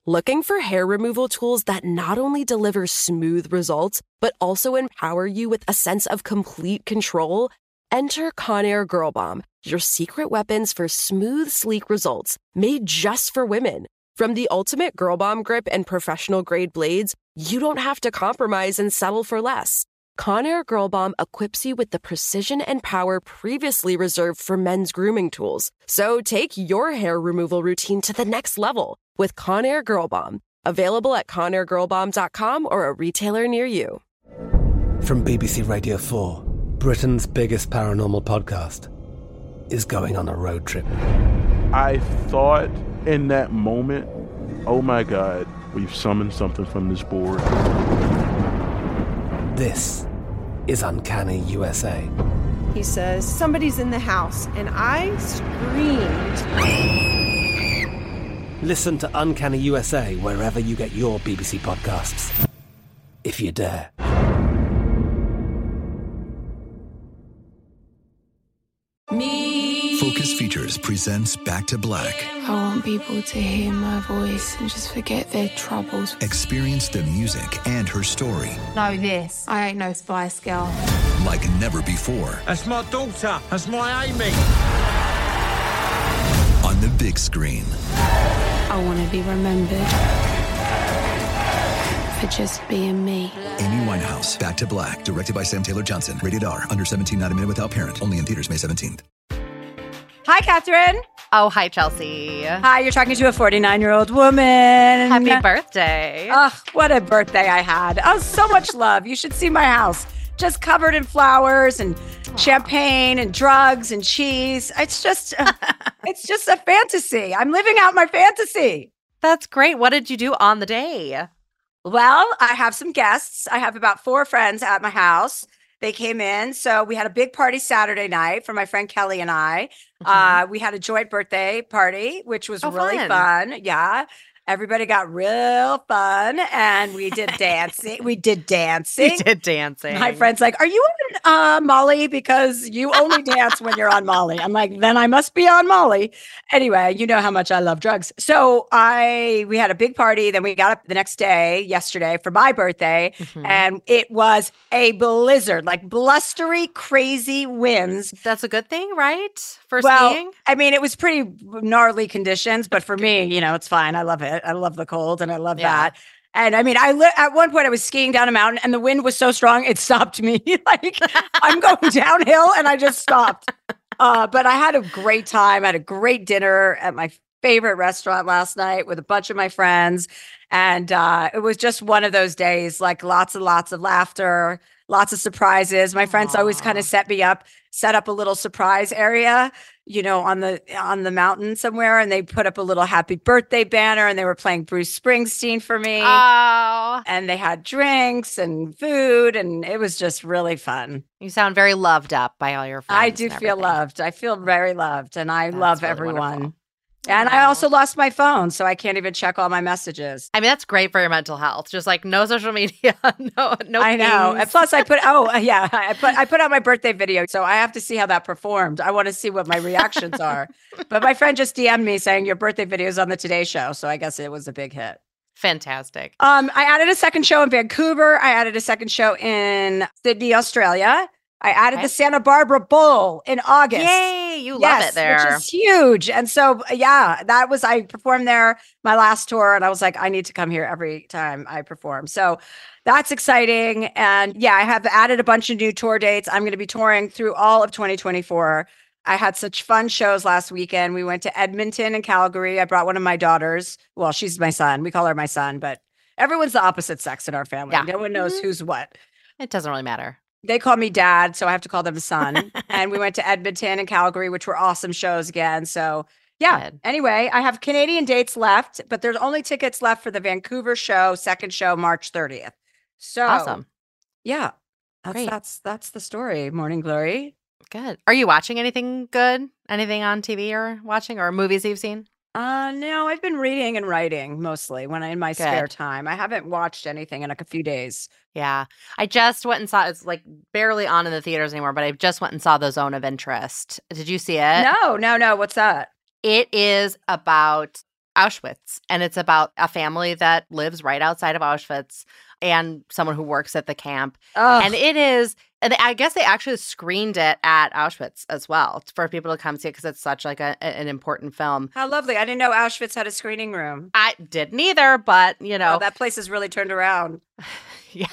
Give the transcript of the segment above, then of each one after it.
Looking for hair removal tools that not only deliver smooth results, but also empower you with a sense of complete control? Enter Conair Girl Bomb, your secret weapons for smooth, sleek results, made just for women. From the ultimate Girl Bomb grip and professional-grade blades, you don't have to compromise and settle for less. Conair Girl Bomb equips you with the precision and power previously reserved for men's grooming tools. So take your hair removal routine to the next level with Conair Girl Bomb. Available at ConairGirlBomb.com or a retailer near you. From BBC Radio 4, Britain's biggest paranormal podcast is going on a road trip. I thought in that moment, oh my God, we've summoned something from this board. This is Uncanny USA. He says, somebody's in the house, and I screamed. Listen to Uncanny USA wherever you get your BBC podcasts, if you dare. Focus Features presents Back to Black. I want people to hear my voice and just forget their troubles. Experience the music and her story. Know this. I ain't no Spice Girl. Like never before. That's my daughter. That's my Amy. On the big screen. I want to be remembered for just being me. Amy Winehouse, Back to Black. Directed by Sam Taylor Johnson. Rated R. Under 17, not admitted without parent. Only in theaters May 17th. Hi, Catherine. Oh, hi, Chelsea. Hi, you're talking to a 49-year-old woman. Happy birthday. Oh, what a birthday I had. Oh, so much love. You should see my house. Just covered in flowers and champagne and drugs and cheese. It's just a fantasy. I'm living out my fantasy. That's great. What did you do on the day? Well, I have some guests. I have about 4 friends at my house. They came in. So we had a big party Saturday night for my friend Kelly and I. We had a joint birthday party, which was really fun. Yeah. Everybody got real fun and we did dancing. You did dancing. My friend's like, are you on Molly? Because you only dance when you're on Molly. I'm like, then I must be on Molly. Anyway, you know how much I love drugs. So we had a big party. Then we got up the next day, yesterday, for my birthday. And it was a blizzard, like blustery, crazy winds. That's a good thing, right? For skiing? I mean, it was pretty gnarly conditions, but for me, it's fine. I love it. I love the cold and I love that. And I mean, at one point I was skiing down a mountain and the wind was so strong, it stopped me. Like I'm going downhill and I just stopped. But I had a great time. I had a great dinner at my favorite restaurant last night with a bunch of my friends. And it was just one of those days, like lots and lots of laughter, lots of surprises. My friends always kind of set up a little surprise area, on the mountain somewhere. And they put up a little happy birthday banner and they were playing Bruce Springsteen for me. Oh. And they had drinks and food and it was just really fun. You sound very loved up by all your friends. I do feel loved. I feel very loved and I love really everyone. Wonderful. And I also lost my phone, so I can't even check all my messages. I mean, that's great for your mental health. Just like no social media, no. I know. And plus, I put out my birthday video, so I have to see how that performed. I want to see what my reactions are. But my friend just DM'd me saying your birthday video is on the Today Show, so I guess it was a big hit. Fantastic. I added a second show in Vancouver. I added a second show in Sydney, Australia. I added the Santa Barbara Bowl in August. Yay, you love it there. Which is huge. And so, I performed there my last tour and I was like, I need to come here every time I perform. So that's exciting. And I have added a bunch of new tour dates. I'm going to be touring through all of 2024. I had such fun shows last weekend. We went to Edmonton and Calgary. I brought one of my daughters. Well, she's my son. We call her my son, but everyone's the opposite sex in our family. Yeah. No one knows who's what. It doesn't really matter. They call me dad, so I have to call them son. And we went to Edmonton and Calgary, which were awesome shows again. So Good. Anyway, I have Canadian dates left, but there's only tickets left for the Vancouver show, second show, March 30th. So awesome. Yeah, that's the story. Morning Glory. Good. Are you watching anything good? Anything on TV or watching or movies you've seen? No, I've been reading and writing mostly in my spare time. I haven't watched anything in like a few days. Yeah. I just went and saw, it's like barely on in the theaters anymore, but I just went and saw The Zone of Interest. Did you see it? No. What's that? It is about Auschwitz. And it's about a family that lives right outside of Auschwitz and someone who works at the camp. Oh. And it is, and I guess they actually screened it at Auschwitz as well for people to come see it because it's such like an important film. How lovely. I didn't know Auschwitz had a screening room. I didn't either, but that place has really turned around. Yeah.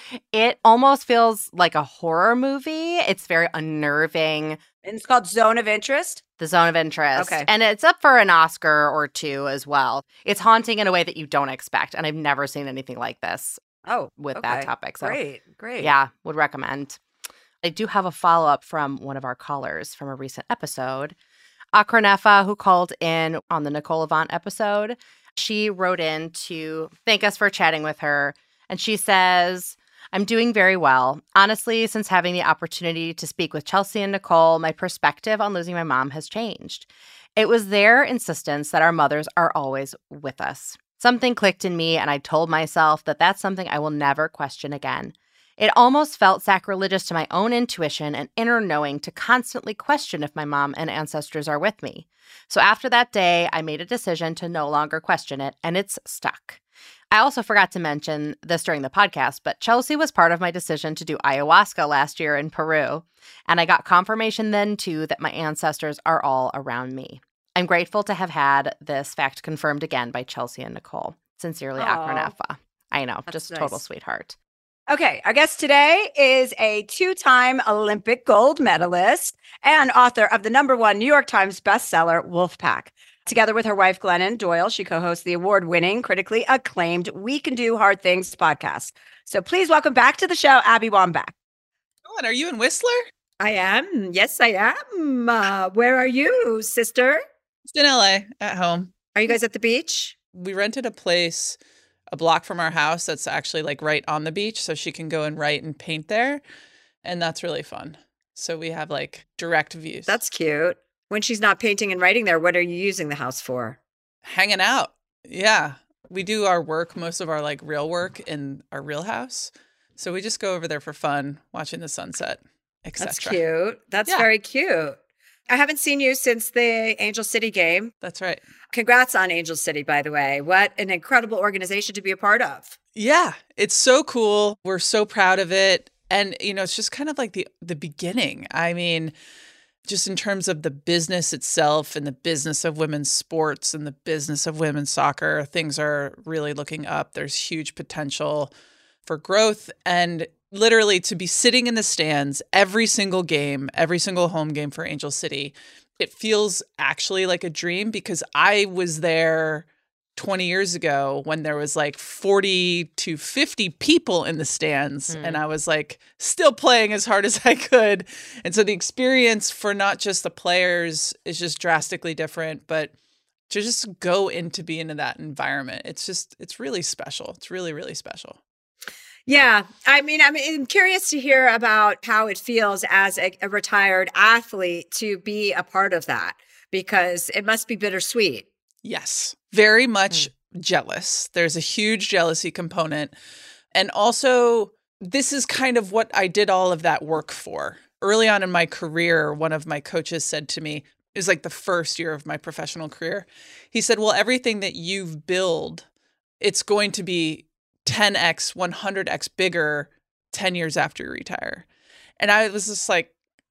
It almost feels like a horror movie. It's very unnerving. And it's called Zone of Interest? The Zone of Interest. Okay. And it's up for an Oscar or two as well. It's haunting in a way that you don't expect. And I've never seen anything like this with that topic. So Great. Yeah, would recommend. I do have a follow-up from one of our callers from a recent episode. Akronefa, who called in on the Nicole Avant episode. She wrote in to thank us for chatting with her. And she says, I'm doing very well. Honestly, since having the opportunity to speak with Chelsea and Nicole, my perspective on losing my mom has changed. It was their insistence that our mothers are always with us. Something clicked in me, and I told myself that that's something I will never question again. It almost felt sacrilegious to my own intuition and inner knowing to constantly question if my mom and ancestors are with me. So after that day, I made a decision to no longer question it, and it's stuck. I also forgot to mention this during the podcast, but Chelsea was part of my decision to do ayahuasca last year in Peru, and I got confirmation then, too, that my ancestors are all around me. I'm grateful to have had this fact confirmed again by Chelsea and Nicole. Sincerely, Akronefa. I know, just nice. Total sweetheart. Okay, our guest today is a 2-time Olympic gold medalist and author of the #1 New York Times bestseller, Wolfpack. Together with her wife, Glennon Doyle, she co-hosts the award-winning, critically acclaimed We Can Do Hard Things podcast. So please welcome back to the show, Abby Wambach. Oh, and are you in Whistler? I am. Yes, I am. Where are you, sister? It's in LA, at home. Are you guys at the beach? We rented a place a block from our house that's actually like right on the beach, so she can go and write and paint there. And that's really fun. So we have like direct views. That's cute. When she's not painting and writing there, what are you using the house for? Hanging out. Yeah. We do our work, most of our like real work in our real house. So we just go over there for fun, watching the sunset, etc. That's cute. That's very cute. I haven't seen you since the Angel City game. That's right. Congrats on Angel City, by the way. What an incredible organization to be a part of. Yeah, it's so cool. We're so proud of it. And, it's just kind of like the beginning. I mean, just in terms of the business itself and the business of women's sports and the business of women's soccer, things are really looking up. There's huge potential for growth. And literally to be sitting in the stands every single game, every single home game for Angel City, it feels actually like a dream because I was there 20 years ago when there was like 40 to 50 people in the stands and I was like still playing as hard as I could. And so the experience for not just the players is just drastically different, but to just go into be into that environment, it's really special. It's really, really special. Yeah. I mean, I'm curious to hear about how it feels as a retired athlete to be a part of that, because it must be bittersweet. Yes. Very much jealous. There's a huge jealousy component. And also, this is kind of what I did all of that work for. Early on in my career, one of my coaches said to me, it was like the first year of my professional career. He said, well, everything that you've built, it's going to be 10x, 100x bigger 10 years after you retire. And I was just like,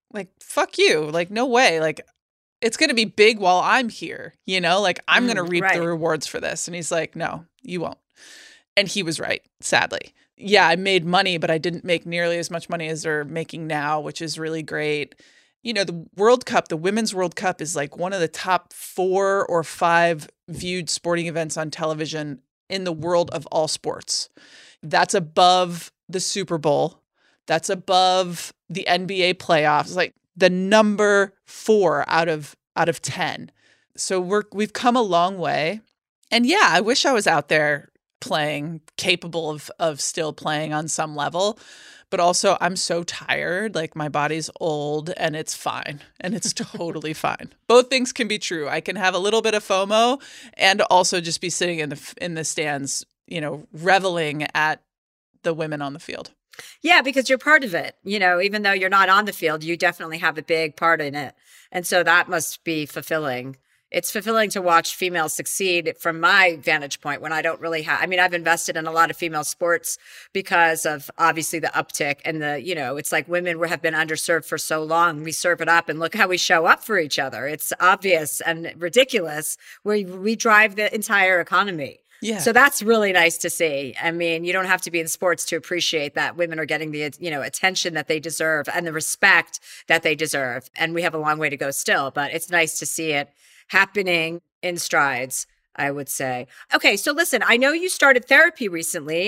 fuck you. Like, no way. Like, it's going to be big while I'm here, like I'm going to reap the rewards for this. And he's like, no, you won't. And he was right, sadly. Yeah, I made money, but I didn't make nearly as much money as they're making now, which is really great. The World Cup, the Women's World Cup is like one of the top 4 or 5 viewed sporting events on television in the world of all sports. That's above the Super Bowl. That's above the NBA playoffs. Like the number 4 out of 10. So we've come a long way. And yeah, I wish I was out there playing, capable of still playing on some level. But also I'm so tired, like my body's old and it's fine. And it's totally fine. Both things can be true. I can have a little bit of FOMO and also just be sitting in the stands, reveling at the women on the field. Yeah, because you're part of it. Even though you're not on the field, you definitely have a big part in it. And so that must be fulfilling it's fulfilling to watch females succeed from my vantage point when I don't really have, I mean, I've invested in a lot of female sports because of obviously the uptick and it's like women have been underserved for so long. We serve it up and look how we show up for each other. It's obvious and ridiculous where we drive the entire economy. Yeah. So that's really nice to see. I mean, you don't have to be in sports to appreciate that women are getting the, attention that they deserve and the respect that they deserve. And we have a long way to go still, but it's nice to see it happening in strides, I would say. Okay. So listen, I know you started therapy recently.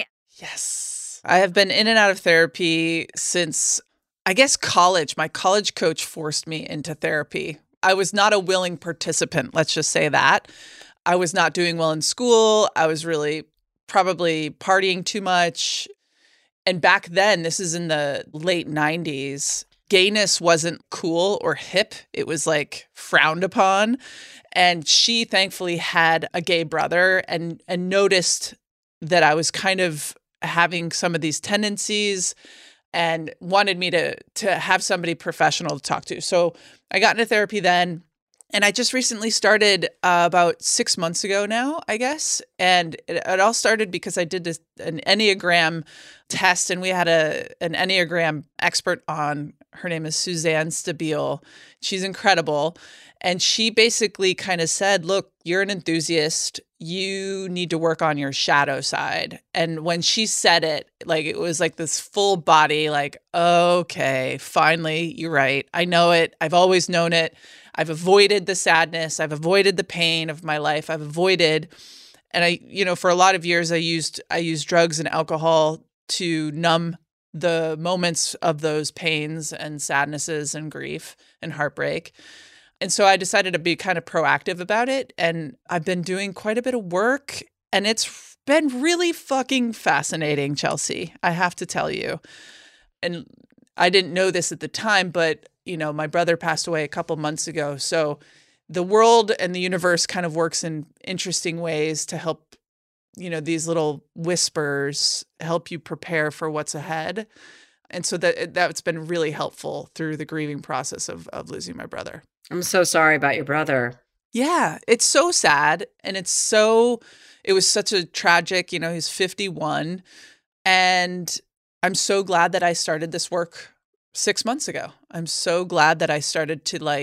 Yes. I have been in and out of therapy since, I guess, college. My college coach forced me into therapy. I was not a willing participant. Let's just say that. I was not doing well in school. I was really probably partying too much. And back then, this is in the late 90s, gayness wasn't cool or hip. It was like frowned upon. And she thankfully had a gay brother and noticed that I was kind of having some of these tendencies and wanted me to have somebody professional to talk to. So I got into therapy then. And I just recently started about 6 months ago now, I guess. And it all started because I did an Enneagram test, and we had an Enneagram expert on. Her name is Suzanne Stabile. She's incredible. And she basically kind of said, look, you're an enthusiast. You need to work on your shadow side. And when she said it, like it was like this full body, like, okay, finally, you're right. I know it. I've always known it. I've avoided the sadness. I've avoided the pain of my life. I've avoided, and I, for a lot of years, I used drugs and alcohol to numb the moments of those pains and sadnesses and grief and heartbreak. And so I decided to be kind of proactive about it. And I've been doing quite a bit of work, and it's been really fucking fascinating, Chelsea, I have to tell you. And I didn't know this at the time, but my brother passed away a couple months ago. So the world and the universe kind of works in interesting ways to help, these little whispers help you prepare for what's ahead. And so that's been really helpful through the grieving process of losing my brother. I'm so sorry about your brother. Yeah, it's so sad. And it was such a tragic, he's 51. And I'm so glad that I started this work 6 months ago. I'm so glad that I started to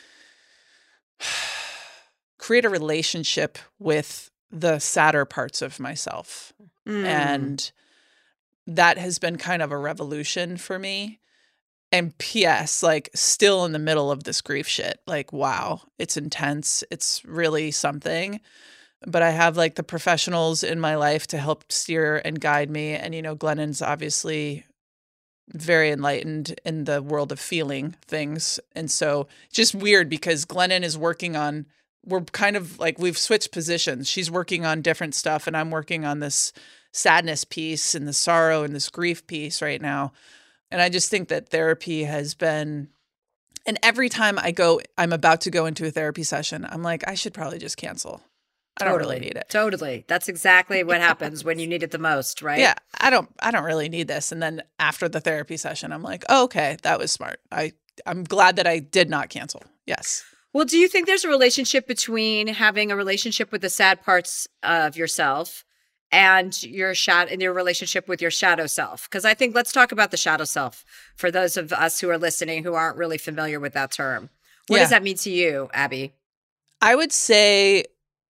create a relationship with the sadder parts of myself. And that has been kind of a revolution for me. And P.S., still in the middle of this grief shit. Wow, it's intense. It's really something. But I have the professionals in my life to help steer and guide me. And, Glennon's obviously very enlightened in the world of feeling things. And so just weird because Glennon is working on, we're kind of we've switched positions. She's working on different stuff and I'm working on this sadness piece and the sorrow and this grief piece right now. And I just think that therapy has been, and every time I'm about to go into a therapy session, I'm like, I should probably just cancel. I don't really need it. Totally. That's exactly what happens when you need it the most, right? Yeah. I don't really need this. And then after the therapy session, I'm like, oh, okay, that was smart. I'm glad that I did not cancel. Yes. Well, do you think there's a relationship between having a relationship with the sad parts of yourself and your relationship with your shadow self? Because I think let's talk about the shadow self for those of us who are listening who aren't really familiar with that term. What does that mean to you, Abby? I would say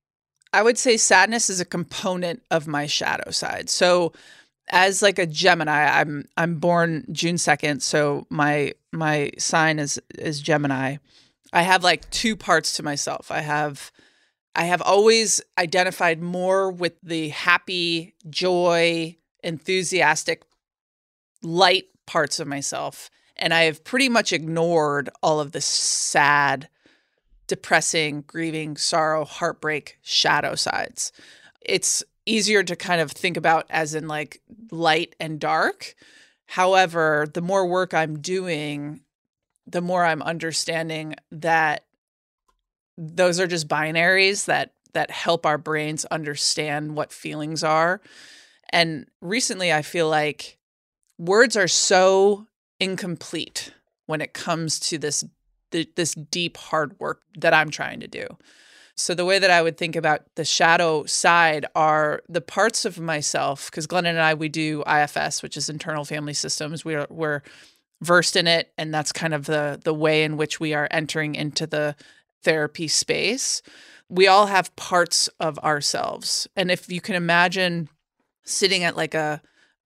sadness is a component of my shadow side. So as a Gemini, I'm born June 2nd, so my sign is Gemini. I have two parts to myself. I have always identified more with the happy, joy, enthusiastic, light parts of myself, and I have pretty much ignored all of the sad, depressing, grieving, sorrow, heartbreak, shadow sides. It's easier to kind of think about as in light and dark. However, the more work I'm doing, the more I'm understanding that those are just binaries that help our brains understand what feelings are. And recently I feel like words are so incomplete when it comes to this deep, hard work that I'm trying to do. So the way that I would think about the shadow side are the parts of myself, because Glennon and I, we do IFS, which is internal family systems. We're versed in it, and that's kind of the way in which we are entering into the therapy space. We all have parts of ourselves. And if you can imagine sitting at like a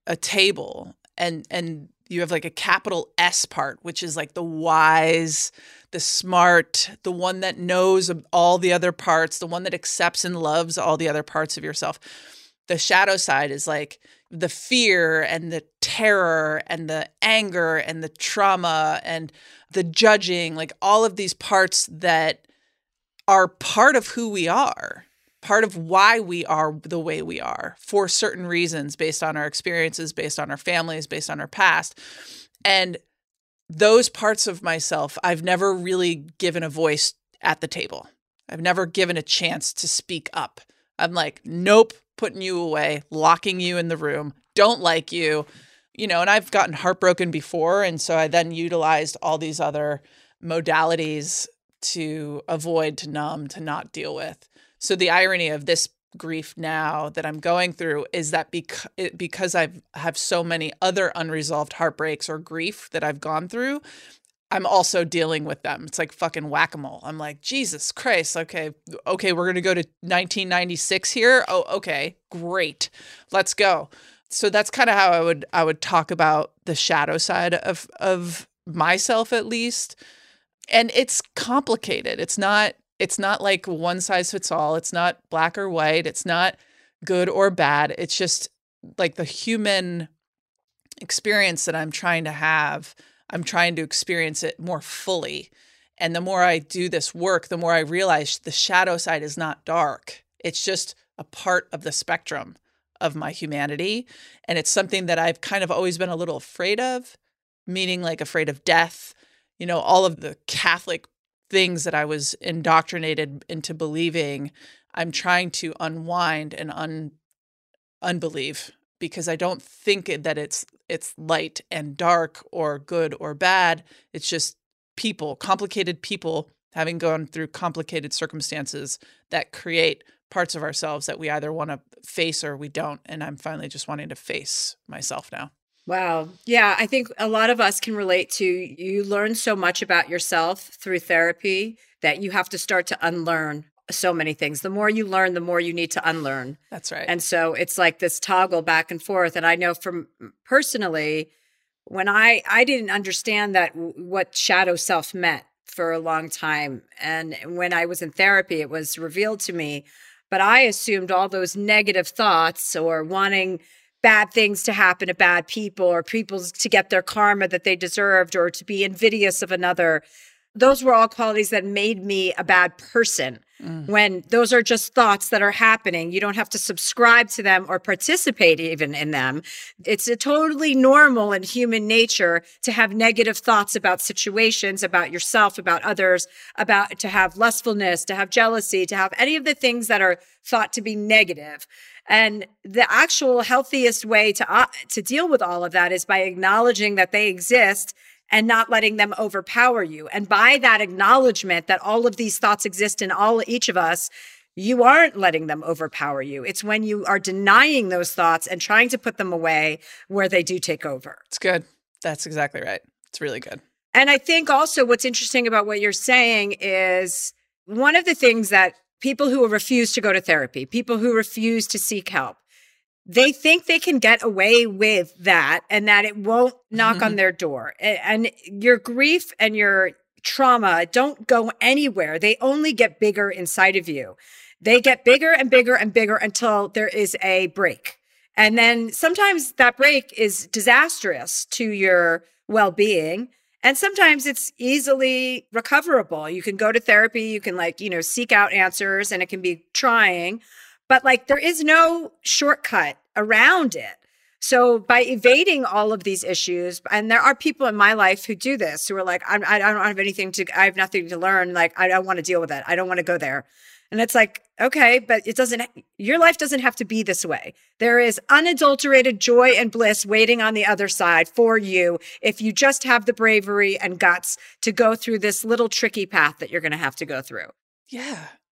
table and you have like a capital S part, which is like the wise, the smart, the one that knows all the other parts, the one that accepts and loves all the other parts of yourself. The shadow side is like the fear and the terror and the anger and the trauma and the judging, like all of these parts that are part of who we are, part of why we are the way we are for certain reasons, based on our experiences, based on our families, based on our past. And those parts of myself, I've never really given a voice at the table. I've never given a chance to speak up. I'm like, nope, putting you away, locking you in the room, don't like you, and I've gotten heartbroken before. And so I then utilized all these other modalities to avoid, to numb, to not deal with. So the irony of this grief now that I'm going through is that because I have so many other unresolved heartbreaks or grief that I've gone through, I'm also dealing with them. It's like fucking whack-a-mole. I'm like, Jesus Christ. Okay, we're going to go to 1996 here. Oh, okay, great. Let's go. So that's kind of how I would talk about the shadow side of myself, at least. And it's complicated. It's not like one size fits all. It's not black or white. It's not good or bad. It's just like the human experience that I'm trying to have. I'm trying to experience it more fully. And the more I do this work, the more I realize the shadow side is not dark. It's just a part of the spectrum of my humanity. And it's something that I've kind of always been a little afraid of, meaning like afraid of death, all of the Catholic things that I was indoctrinated into believing. I'm trying to unwind and unbelieve, because I don't think that it's light and dark or good or bad. It's just people, complicated people having gone through complicated circumstances that create parts of ourselves that we either want to face or we don't. And I'm finally just wanting to face myself now. Wow. Yeah, I think a lot of us can relate to, you learn so much about yourself through therapy that you have to start to unlearn so many things. The more you learn, the more you need to unlearn. That's right. And so it's like this toggle back and forth. And I know from personally, when I didn't understand that what shadow self meant for a long time. And when I was in therapy, it was revealed to me. But I assumed all those negative thoughts or wanting bad things to happen to bad people or people to get their karma that they deserved or to be envious of another. Those were all qualities that made me a bad person. When those are just thoughts that are happening. You don't have to subscribe to them or participate even in them. It's a totally normal and human nature to have negative thoughts about situations, about yourself, about others, to have lustfulness, to have jealousy, to have any of the things that are thought to be negative. And the actual healthiest way to deal with all of that is by acknowledging that they exist and not letting them overpower you. And by that acknowledgement that all of these thoughts exist in each of us, you aren't letting them overpower you. It's when you are denying those thoughts and trying to put them away where they do take over. It's good. That's exactly right. It's really good. And I think also what's interesting about what you're saying is one of the things that people who refuse to go to therapy, people who refuse to seek help, they think they can get away with that and that it won't knock on their door. And your grief and your trauma don't go anywhere. They only get bigger inside of you. They get bigger and bigger and bigger until there is a break. And then sometimes that break is disastrous to your well-being. And sometimes it's easily recoverable. You can go to therapy, you can seek out answers, and it can be trying. But there is no shortcut around it. So by evading all of these issues, and there are people in my life who do this, who are like, I have nothing to learn. I don't want to deal with it. I don't want to go there. And it's like, okay, but your life doesn't have to be this way. There is unadulterated joy and bliss waiting on the other side for you if you just have the bravery and guts to go through this little tricky path that you're going to have to go through. Yeah.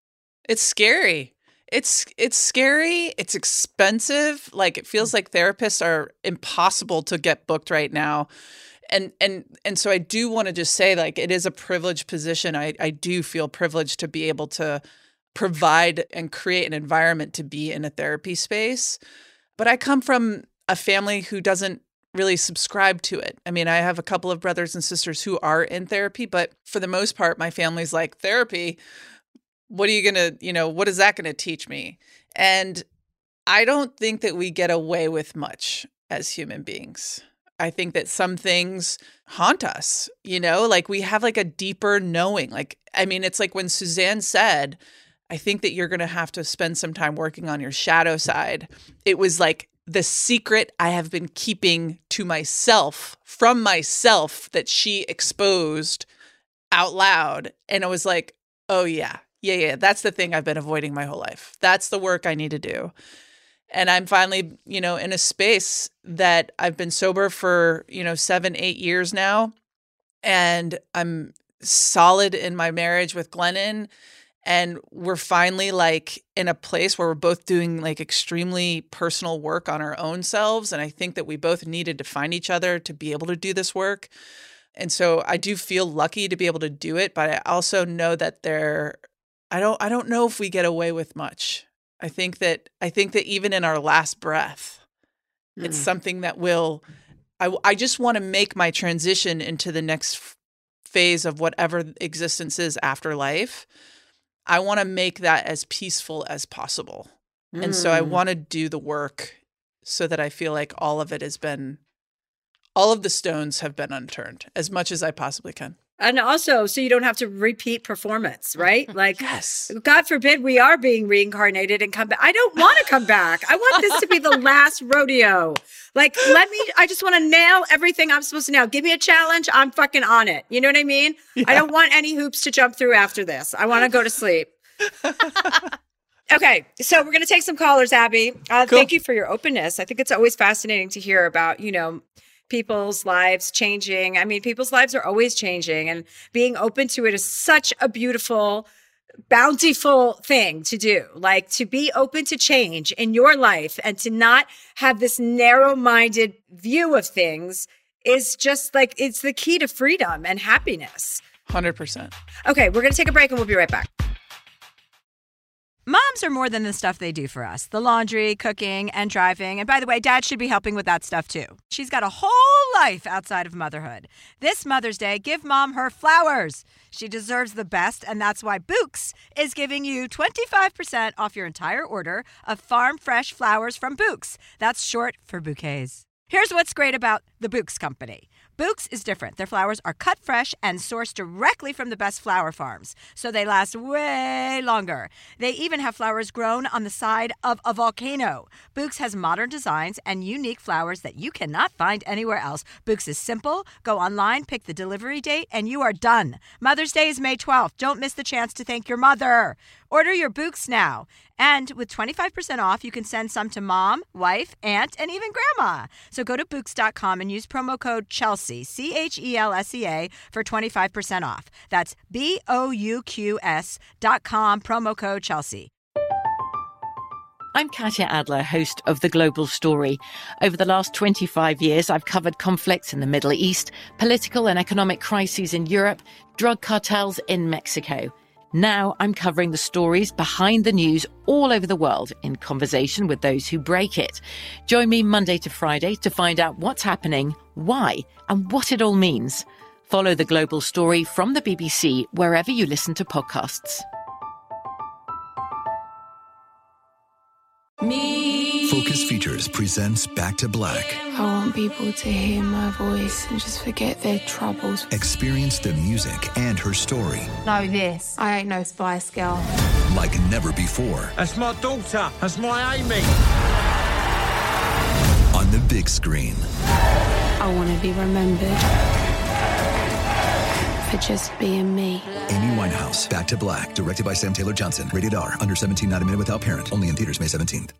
It's scary. It's scary. It's expensive. Like, it feels like therapists are impossible to get booked right now. And so I do want to just say, like, it is a privileged position. I do feel privileged to be able to provide and create an environment to be in a therapy space. But I come from a family who doesn't really subscribe to it. I mean, I have a couple of brothers and sisters who are in therapy, but for the most part, my family's like, therapy, what are you going to, what is that going to teach me? And I don't think that we get away with much as human beings. I think that some things haunt us, like we have like a deeper knowing. Like, I mean, it's like when Suzanne said, I think that you're going to have to spend some time working on your shadow side. It was like the secret I have been keeping to myself, from myself, that she exposed out loud. And I was like, oh yeah. That's the thing I've been avoiding my whole life. That's the work I need to do. And I'm finally, in a space that I've been sober for, 7-8 years now. And I'm solid in my marriage with Glennon. And we're finally like in a place where we're both doing like extremely personal work on our own selves. And I think that we both needed to find each other to be able to do this work. And so I do feel lucky to be able to do it. But I also know that I don't know if we get away with much. I think that even in our last breath, it's something that I just want to make my transition into the next phase of whatever existence is after life. I want to make that as peaceful as possible. And so I want to do the work so that I feel like all of the stones have been unturned as much as I possibly can. And also, so you don't have to repeat performance, right? Like, yes. God forbid we are being reincarnated and come back. I don't want to come back. I want this to be the last rodeo. Like, I just want to nail everything I'm supposed to nail. Give me a challenge. I'm fucking on it. You know what I mean? Yeah. I don't want any hoops to jump through after this. I want to go to sleep. Okay. So we're going to take some callers, Abby. Cool. Thank you for your openness. I think it's always fascinating to hear about, people's lives changing. I mean, people's lives are always changing, and being open to it is such a beautiful, bountiful thing to do. Like, to be open to change in your life and to not have this narrow-minded view of things is just like, it's the key to freedom and happiness. 100%. Okay, we're going to take a break and we'll be right back. Moms are more than the stuff they do for us. The laundry, cooking, and driving. And by the way, Dad should be helping with that stuff too. She's got a whole life outside of motherhood. This Mother's Day, give Mom her flowers. She deserves the best, and that's why Bouqs is giving you 25% off your entire order of farm fresh flowers from Bouqs. That's short for bouquets. Here's what's great about the Bouqs company. Bouqs is different. Their flowers are cut fresh and sourced directly from the best flower farms, so they last way longer. They even have flowers grown on the side of a volcano. Bouqs has modern designs and unique flowers that you cannot find anywhere else. Bouqs is simple. Go online, pick the delivery date, and you are done. Mother's Day is May 12th. Don't miss the chance to thank your mother. Order your Bouqs now. And with 25% off, you can send some to mom, wife, aunt, and even grandma. So go to Bouqs.com and use promo code Chelsea, CHELSEA, for 25% off. That's BOUQS.com, promo code Chelsea. I'm Katya Adler, host of The Global Story. Over the last 25 years, I've covered conflicts in the Middle East, political and economic crises in Europe, drug cartels in Mexico. Now I'm covering the stories behind the news all over the world in conversation with those who break it. Join me Monday to Friday to find out what's happening, why, and what it all means. Follow The Global Story from the BBC wherever you listen to podcasts. Focus Features presents Back to Black. I want people to hear my voice and just forget their troubles. Experience the music and her story. Know this. I ain't no Spice Girl. Like never before. That's my daughter. That's my Amy. On the big screen. I want to be remembered for just being me. Amy Winehouse, Back to Black, directed by Sam Taylor Johnson. Rated R, under 17, not a minute without parent. Only in theaters May 17th.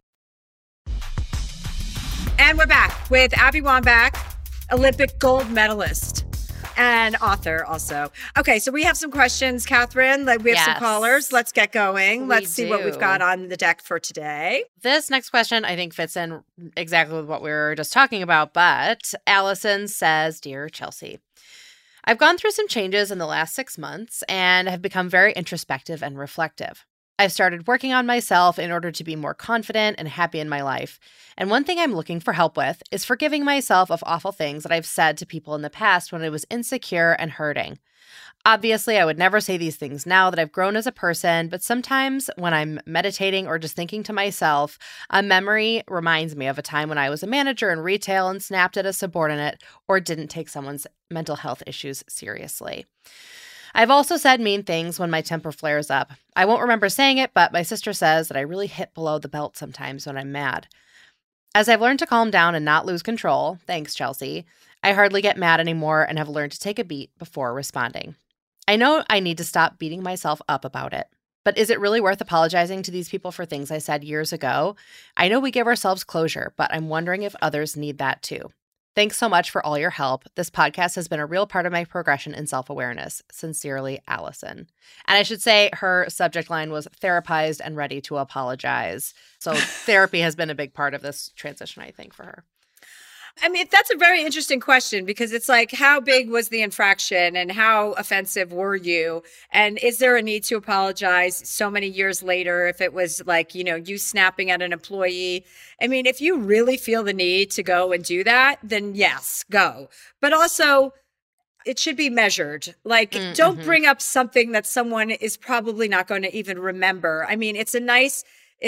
And we're back with Abby Wambach, Olympic gold medalist. and author also. Okay, so we have some questions, Catherine. Like we have some callers. Let's get going. Let's see what we've got on the deck for today. This next question, I think, fits in exactly with what we were just talking about. But Allison says, Dear Chelsea, I've gone through some changes in the last 6 months and have become very introspective and reflective. I've started working on myself in order to be more confident and happy in my life. And one thing I'm looking for help with is forgiving myself of awful things that I've said to people in the past when I was insecure and hurting. Obviously, I would never say these things now that I've grown as a person, but sometimes when I'm meditating or just thinking to myself, a memory reminds me of a time when I was a manager in retail and snapped at a subordinate or didn't take someone's mental health issues seriously. I've also said mean things when my temper flares up. I won't remember saying it, but my sister says that I really hit below the belt sometimes when I'm mad. As I've learned to calm down and not lose control, thanks, Chelsea, I hardly get mad anymore and have learned to take a beat before responding. I know I need to stop beating myself up about it, but is it really worth apologizing to these people for things I said years ago? I know we give ourselves closure, but I'm wondering if others need that too. Thanks so much for all your help. This podcast has been a real part of my progression in self-awareness. Sincerely, Allison. And I should say her subject line was therapized and ready to apologize. So therapy has been a big part of this transition, I think, for her. I mean, that's a very interesting question because it's like, how big was the infraction and how offensive were you? And is there a need to apologize so many years later if it was like, you know, you snapping at an employee? I mean, if you really feel the need to go and do that, then yes, go. But also, it should be measured. Like, don't bring up something that someone is probably not going to even remember. I mean, it's a nice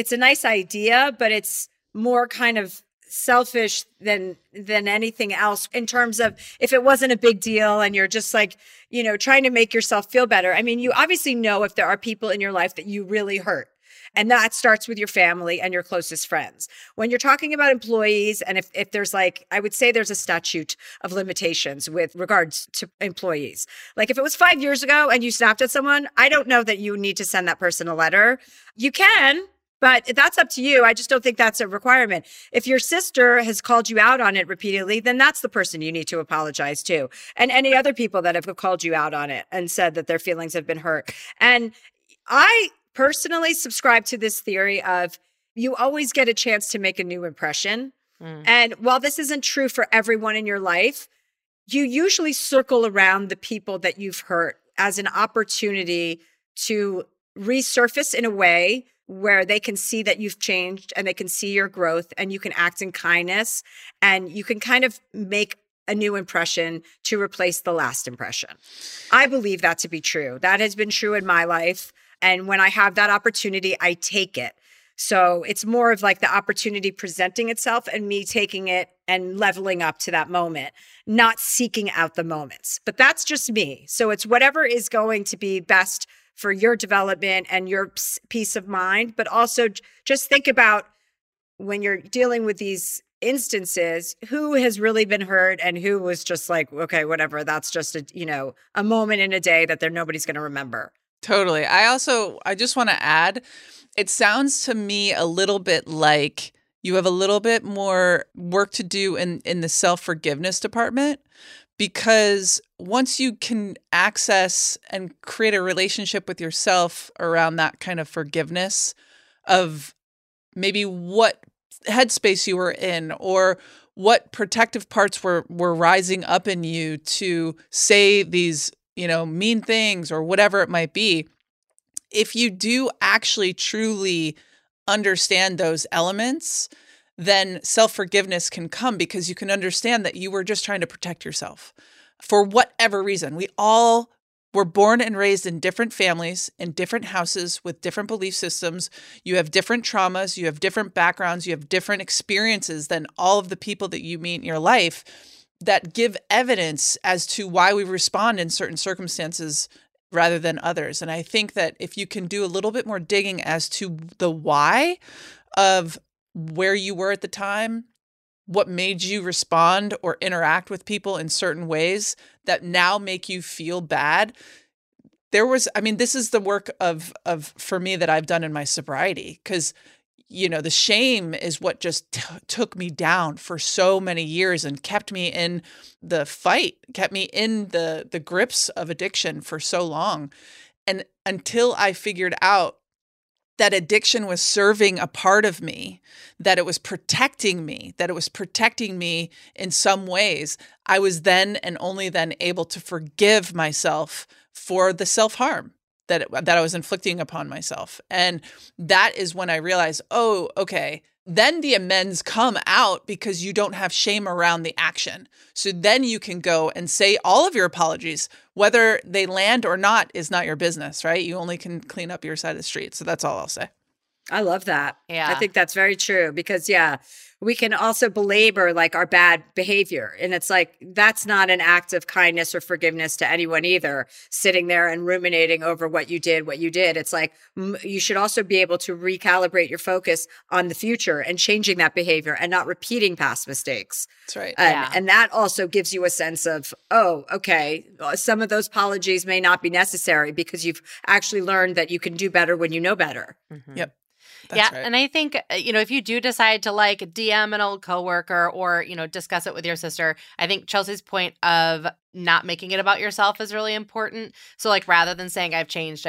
idea, but it's more kind of selfish than anything else in terms of if it wasn't a big deal and you're just like, you know, trying to make yourself feel better. I mean, you obviously know if there are people in your life that you really hurt. And that starts with your family and your closest friends. When you're talking about employees, and if there's like, I would say there's a statute of limitations with regards to employees. Like if it was 5 years ago and you snapped at someone, I don't know that you need to send that person a letter. You can, but that's up to you. I just don't think that's a requirement. If your sister has called you out on it repeatedly, then that's the person you need to apologize to. And any other people that have called you out on it and said that their feelings have been hurt. And I personally subscribe to this theory of you always get a chance to make a new impression. And while this isn't true for everyone in your life, you usually circle around the people that you've hurt as an opportunity to resurface in a way where they can see that you've changed and they can see your growth and you can act in kindness and you can kind of make a new impression to replace the last impression. I believe that to be true. That has been true in my life. And when I have that opportunity, I take it. So it's more of like the opportunity presenting itself and me taking it and leveling up to that moment, not seeking out the moments. But that's just me. So it's whatever is going to be best for your development and your peace of mind. But also just think about when you're dealing with these instances, who has really been hurt and who was just like, okay, whatever. That's just a moment in a day that nobody's going to remember. Totally. I just want to add, it sounds to me a little bit like you have a little bit more work to do in the self-forgiveness department, because once you can access and create a relationship with yourself around that kind of forgiveness of maybe what headspace you were in or what protective parts were rising up in you to say these, mean things or whatever it might be, if you do actually truly understand those elements, then self-forgiveness can come because you can understand that you were just trying to protect yourself for whatever reason. We all were born and raised in different families, in different houses with different belief systems. You have different traumas, you have different backgrounds, you have different experiences than all of the people that you meet in your life that give evidence as to why we respond in certain circumstances rather than others. And I think that if you can do a little bit more digging as to the why of where you were at the time, what made you respond or interact with people in certain ways that now make you feel bad. This is the work of for me that I've done in my sobriety, because the shame is what just took me down for so many years and kept me in the fight, kept me in the grips of addiction for so long. And until I figured out that addiction was serving a part of me, that it was protecting me, in some ways, I was then and only then able to forgive myself for the self-harm that I was inflicting upon myself. And that is when I realized, oh, okay, then the amends come out because you don't have shame around the action. So then you can go and say all of your apologies. Whether they land or not is not your business, right? You only can clean up your side of the street. So that's all I'll say. I love that. Yeah. I think that's very true because, we can also belabor like our bad behavior. And it's like, that's not an act of kindness or forgiveness to anyone either, sitting there and ruminating over what you did. It's like, you should also be able to recalibrate your focus on the future and changing that behavior and not repeating past mistakes. That's right. And that also gives you a sense of, oh, okay, some of those apologies may not be necessary because you've actually learned that you can do better when you know better. Mm-hmm. Yep. That's right. And I think, if you do decide to like DM an old coworker or, discuss it with your sister, I think Chelsea's point of not making it about yourself is really important. So like, rather than saying I've changed,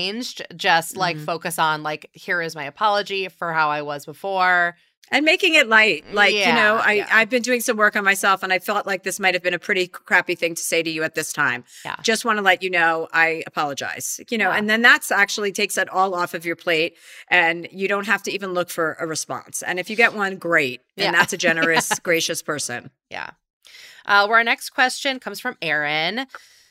just like focus on like, here is my apology for how I was before. And making it light. I've been doing some work on myself and I felt like this might have been a pretty crappy thing to say to you at this time. Yeah. Just want to let you know, I apologize, and then that's actually takes it all off of your plate and you don't have to even look for a response. And if you get one, great. And that's a generous, gracious person. Yeah. Our next question comes from Erin.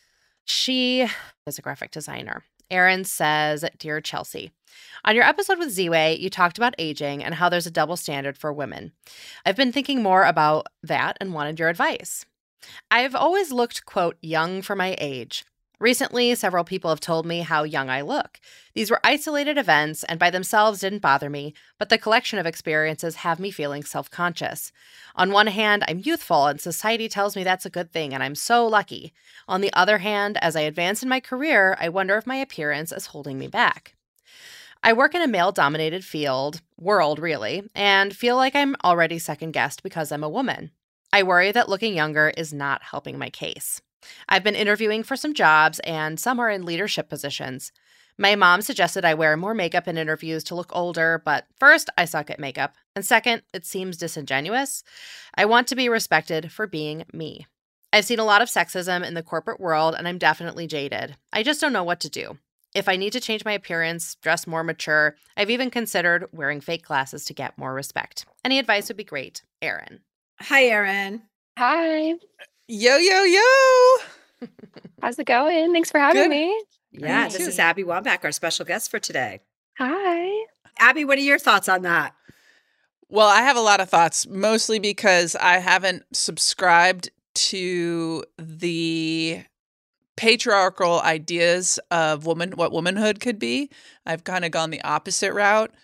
She is a graphic designer. Erin says, Dear Chelsea, on your episode with Z-Way, you talked about aging and how there's a double standard for women. I've been thinking more about that and wanted your advice. I've always looked, quote, young for my age. Recently, several people have told me how young I look. These were isolated events and by themselves didn't bother me, but the collection of experiences have me feeling self-conscious. On one hand, I'm youthful and society tells me that's a good thing and I'm so lucky. On the other hand, as I advance in my career, I wonder if my appearance is holding me back. I work in a male-dominated world really, and feel like I'm already second-guessed because I'm a woman. I worry that looking younger is not helping my case. I've been interviewing for some jobs, and some are in leadership positions. My mom suggested I wear more makeup in interviews to look older, but first, I suck at makeup, and second, it seems disingenuous. I want to be respected for being me. I've seen a lot of sexism in the corporate world, and I'm definitely jaded. I just don't know what to do. If I need to change my appearance, dress more mature, I've even considered wearing fake glasses to get more respect. Any advice would be great. Erin. Hi, Erin. Hi. Yo, yo, yo. How's it going? Thanks for having me. Yeah, this is Abby Wambach, our special guest for today. Hi. Abby, what are your thoughts on that? Well, I have a lot of thoughts, mostly because I haven't subscribed to the patriarchal ideas of what womanhood could be. I've kind of gone the opposite route.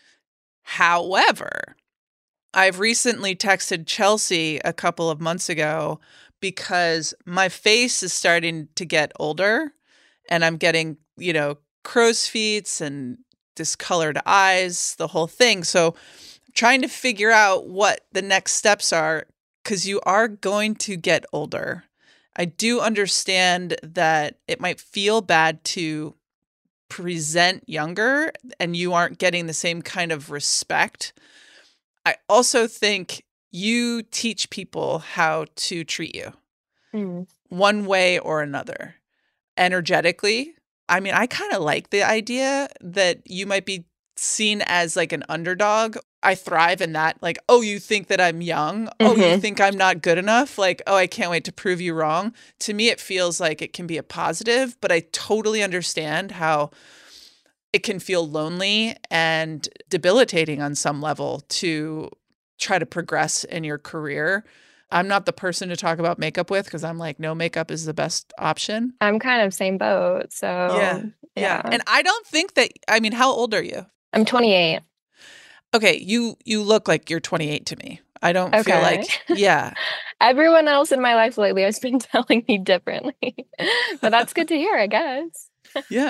However, I've recently texted Chelsea a couple of months ago because my face is starting to get older and I'm getting, crow's feet and discolored eyes, the whole thing. So I'm trying to figure out what the next steps are because you are going to get older. I do understand that it might feel bad to present younger and you aren't getting the same kind of respect. I also think you teach people how to treat you one way or another. Energetically, I mean, I kind of like the idea that you might be seen as like an underdog. I thrive in that. Like, oh, you think that I'm young? Oh, you think I'm not good enough? Like, oh, I can't wait to prove you wrong. To me, it feels like it can be a positive, but I totally understand how it can feel lonely and debilitating on some level to try to progress in your career. I'm not the person to talk about makeup with because I'm like, no, makeup is the best option. I'm kind of same boat. So yeah. And I don't think that, how old are you? I'm 28. Okay, you look like you're 28 to me. I don't feel like, yeah. Everyone else in my life lately has been telling me differently. But that's good to hear, I guess. Yeah.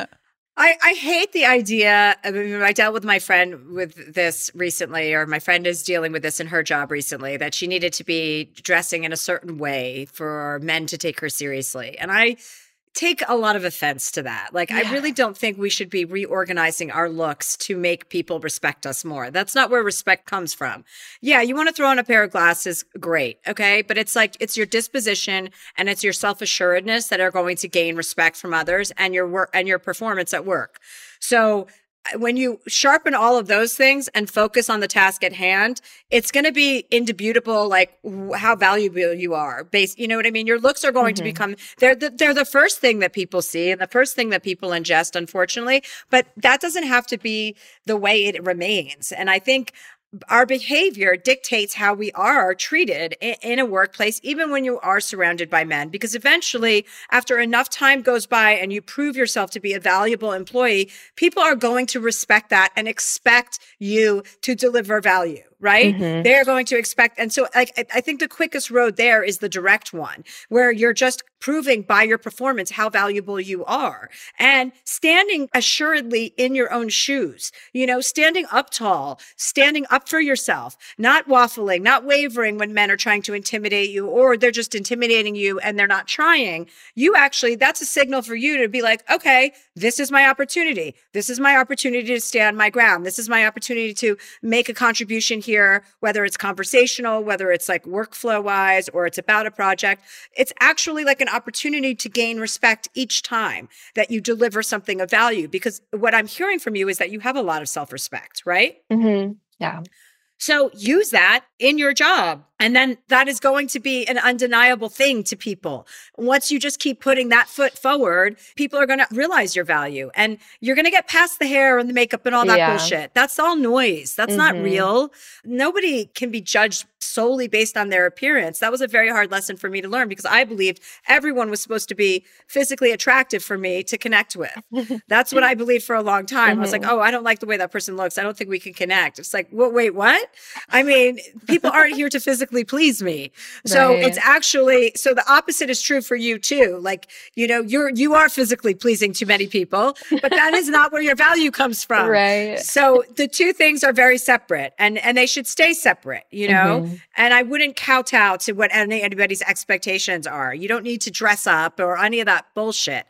I hate the idea. I mean, I dealt with my friend with this recently, or my friend is dealing with this in her job recently, that she needed to be dressing in a certain way for men to take her seriously. And I take a lot of offense to that. Like, I really don't think we should be reorganizing our looks to make people respect us more. That's not where respect comes from. Yeah, you want to throw on a pair of glasses, great, okay? But it's like, it's your disposition and it's your self-assuredness that are going to gain respect from others and your work and your performance at work. So when you sharpen all of those things and focus on the task at hand, it's going to be indubitable, like how valuable you are. You know what I mean? Your looks are going to become, they're the first thing that people see and the first thing that people ingest, unfortunately. But that doesn't have to be the way it remains. And I think our behavior dictates how we are treated in a workplace, even when you are surrounded by men, because eventually, after enough time goes by and you prove yourself to be a valuable employee, people are going to respect that and expect you to deliver value. Right? They're going to expect. And so I think the quickest road there is the direct one, where you're just proving by your performance how valuable you are and standing assuredly in your own shoes, you know, standing up tall, standing up for yourself, not waffling, not wavering when men are trying to intimidate you, or they're just intimidating you and they're not trying. You actually, that's a signal for you to be like, okay, this is my opportunity. This is my opportunity to stand my ground. This is my opportunity to make a contribution here, whether it's conversational, whether it's like workflow wise, or it's about a project. It's actually like an opportunity to gain respect each time that you deliver something of value. Because what I'm hearing from you is that you have a lot of self-respect, right? Yeah. So use that in your job. And then that is going to be an undeniable thing to people. Once you just keep putting that foot forward, people are going to realize your value and you're going to get past the hair and the makeup and all that bullshit. That's all noise. That's not real. Nobody can be judged solely based on their appearance. That was a very hard lesson for me to learn because I believed everyone was supposed to be physically attractive for me to connect with. That's what I believed for a long time. I was like, oh, I don't like the way that person looks. I don't think we can connect. It's like, wait, what? I mean, people aren't here to physically please me. So it's actually, so the opposite is true for you too. Like, you know, you are physically pleasing to many people, but that is not where your value comes from. Right. So the two things are very separate and they should stay separate, you know, and I wouldn't kowtow to what anybody's expectations are. You don't need to dress up or any of that bullshit.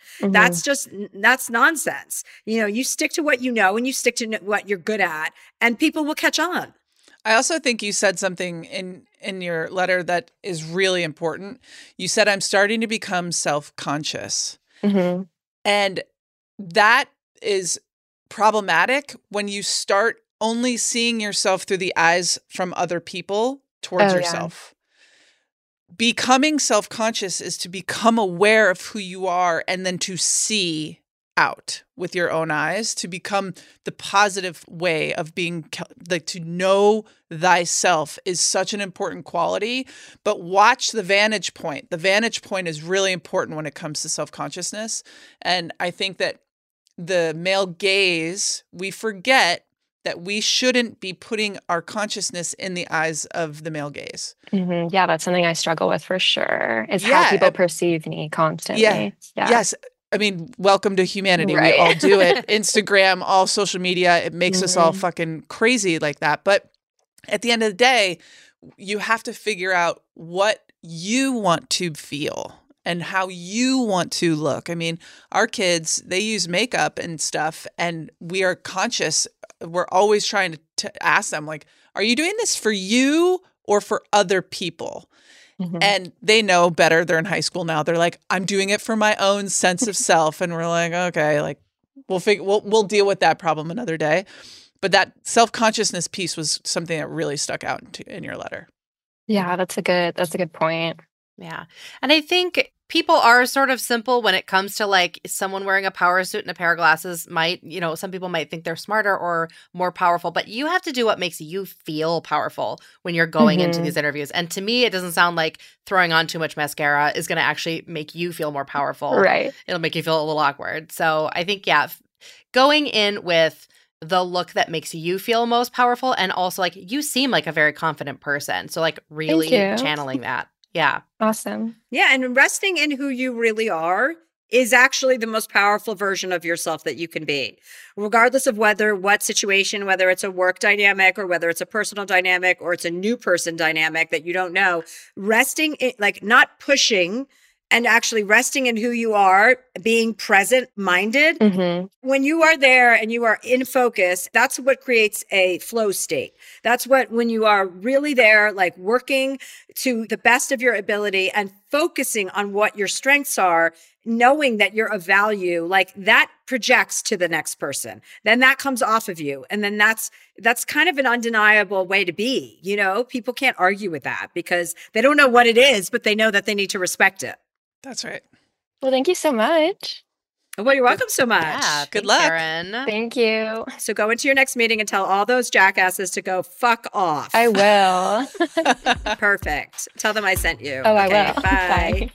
That's nonsense. You know, you stick to what you know and you stick to what you're good at and people will catch on. I also think you said something in your letter that is really important. You said, I'm starting to become self-conscious. And that is problematic when you start only seeing yourself through the eyes from other people towards yourself. Becoming self-conscious is to become aware of who you are and then to see out with your own eyes, to become the positive way of being, like, to know thyself is such an important quality. But watch the vantage point. The vantage point is really important when it comes to self-consciousness. And I think that the male gaze, we forget that we shouldn't be putting our consciousness in the eyes of the male gaze. Yeah, that's something I struggle with for sure, is how people perceive me constantly. Yes. I mean, welcome to humanity. We all do it. Instagram, all social media, it makes us all fucking crazy like that. But at the end of the day, you have to figure out what you want to feel and how you want to look. I mean, our kids, they use makeup and stuff, and we are conscious. We're always trying to ask them, like, are you doing this for you or for other people? And they know better. They're in high school now. They're like, I'm doing it for my own sense of self. And we're like, okay, like we'll deal with that problem another day. But that self-consciousness piece was something that really stuck out in your letter. Yeah, that's a good point. Yeah. And I think people are sort of simple when it comes to, like, someone wearing a power suit and a pair of glasses might, you know, some people might think they're smarter or more powerful, but you have to do what makes you feel powerful when you're going into these interviews. And to me, it doesn't sound like throwing on too much mascara is going to actually make you feel more powerful. Right. It'll make you feel a little awkward. So I think, going in with the look that makes you feel most powerful, and also, like, you seem like a very confident person. So, like, really channeling that. Yeah. Awesome. Yeah. And resting in who you really are is actually the most powerful version of yourself that you can be, regardless of what situation, whether it's a work dynamic or whether it's a personal dynamic or it's a new person dynamic that you don't know. Resting, like not pushing, and actually resting in who you are, being present-minded. Mm-hmm. When you are there and you are in focus, that's what creates a flow state. That's when you are really there, like working to the best of your ability and focusing on what your strengths are, knowing that you're of value, like that projects to the next person. Then that comes off of you. And then that's kind of an undeniable way to be. You know, people can't argue with that because they don't know what it is, but they know that they need to respect it. That's right. Well, thank you so much. Well, you're welcome so much. Yeah, Good luck. Karen. Thank you. So go into your next meeting and tell all those jackasses to go fuck off. I will. Perfect. Tell them I sent you. Oh, Okay, I will. Bye.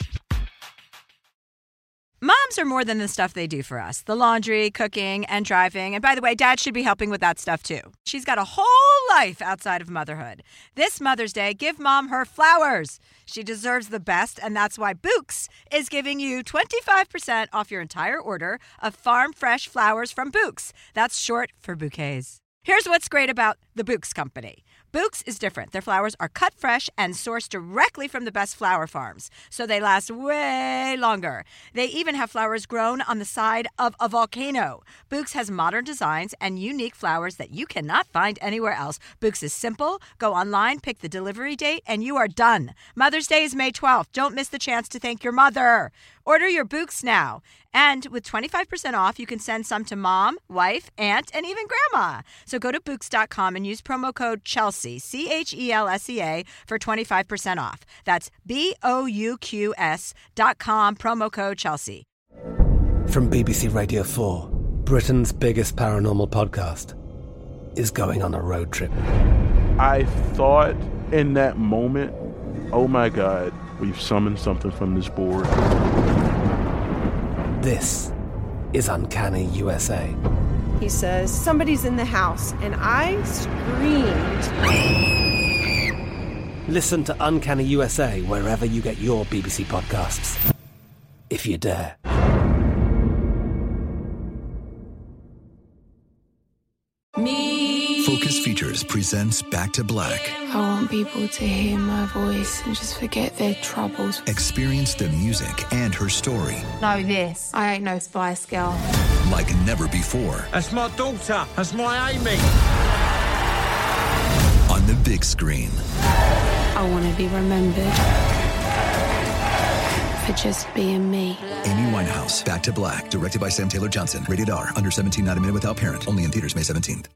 Moms are more than the stuff they do for us. The laundry, cooking, and driving. And by the way, Dad should be helping with that stuff too. She's got a whole life outside of motherhood. This Mother's Day, give Mom her flowers. She deserves the best, and that's why Bouqs is giving you 25% off your entire order of farm fresh flowers from Bouqs. That's short for bouquets. Here's what's great about the Bouqs company. Bouqs is different. Their flowers are cut fresh and sourced directly from the best flower farms, so they last way longer. They even have flowers grown on the side of a volcano. Bouqs has modern designs and unique flowers that you cannot find anywhere else. Bouqs is simple. Go online, pick the delivery date, and you are done. Mother's Day is May 12th. Don't miss the chance to thank your mother. Order your Bouqs now. And with 25% off, you can send some to mom, wife, aunt, and even grandma. So go to Bouqs.com and use promo code Chelsea, CHELSEA, for 25% off. That's BOUQS.com, promo code Chelsea. From BBC Radio 4, Britain's biggest paranormal podcast is going on a road trip. I thought in that moment, oh my God, we've summoned something from this board. This is Uncanny USA. He says, somebody's in the house, and I screamed. Listen to Uncanny USA wherever you get your BBC podcasts, if you dare. Focus Features presents Back to Black. I want people to hear my voice and just forget their troubles. Experience the music and her story Know this, I ain't no Spice Girl. like never before. That's my daughter. That's my Amy. On the big screen. I want to be remembered for just being me. Amy Winehouse, Back to Black, directed by Sam Taylor Johnson. Rated R, under 17, not a minute without parent. Only in theaters May 17th.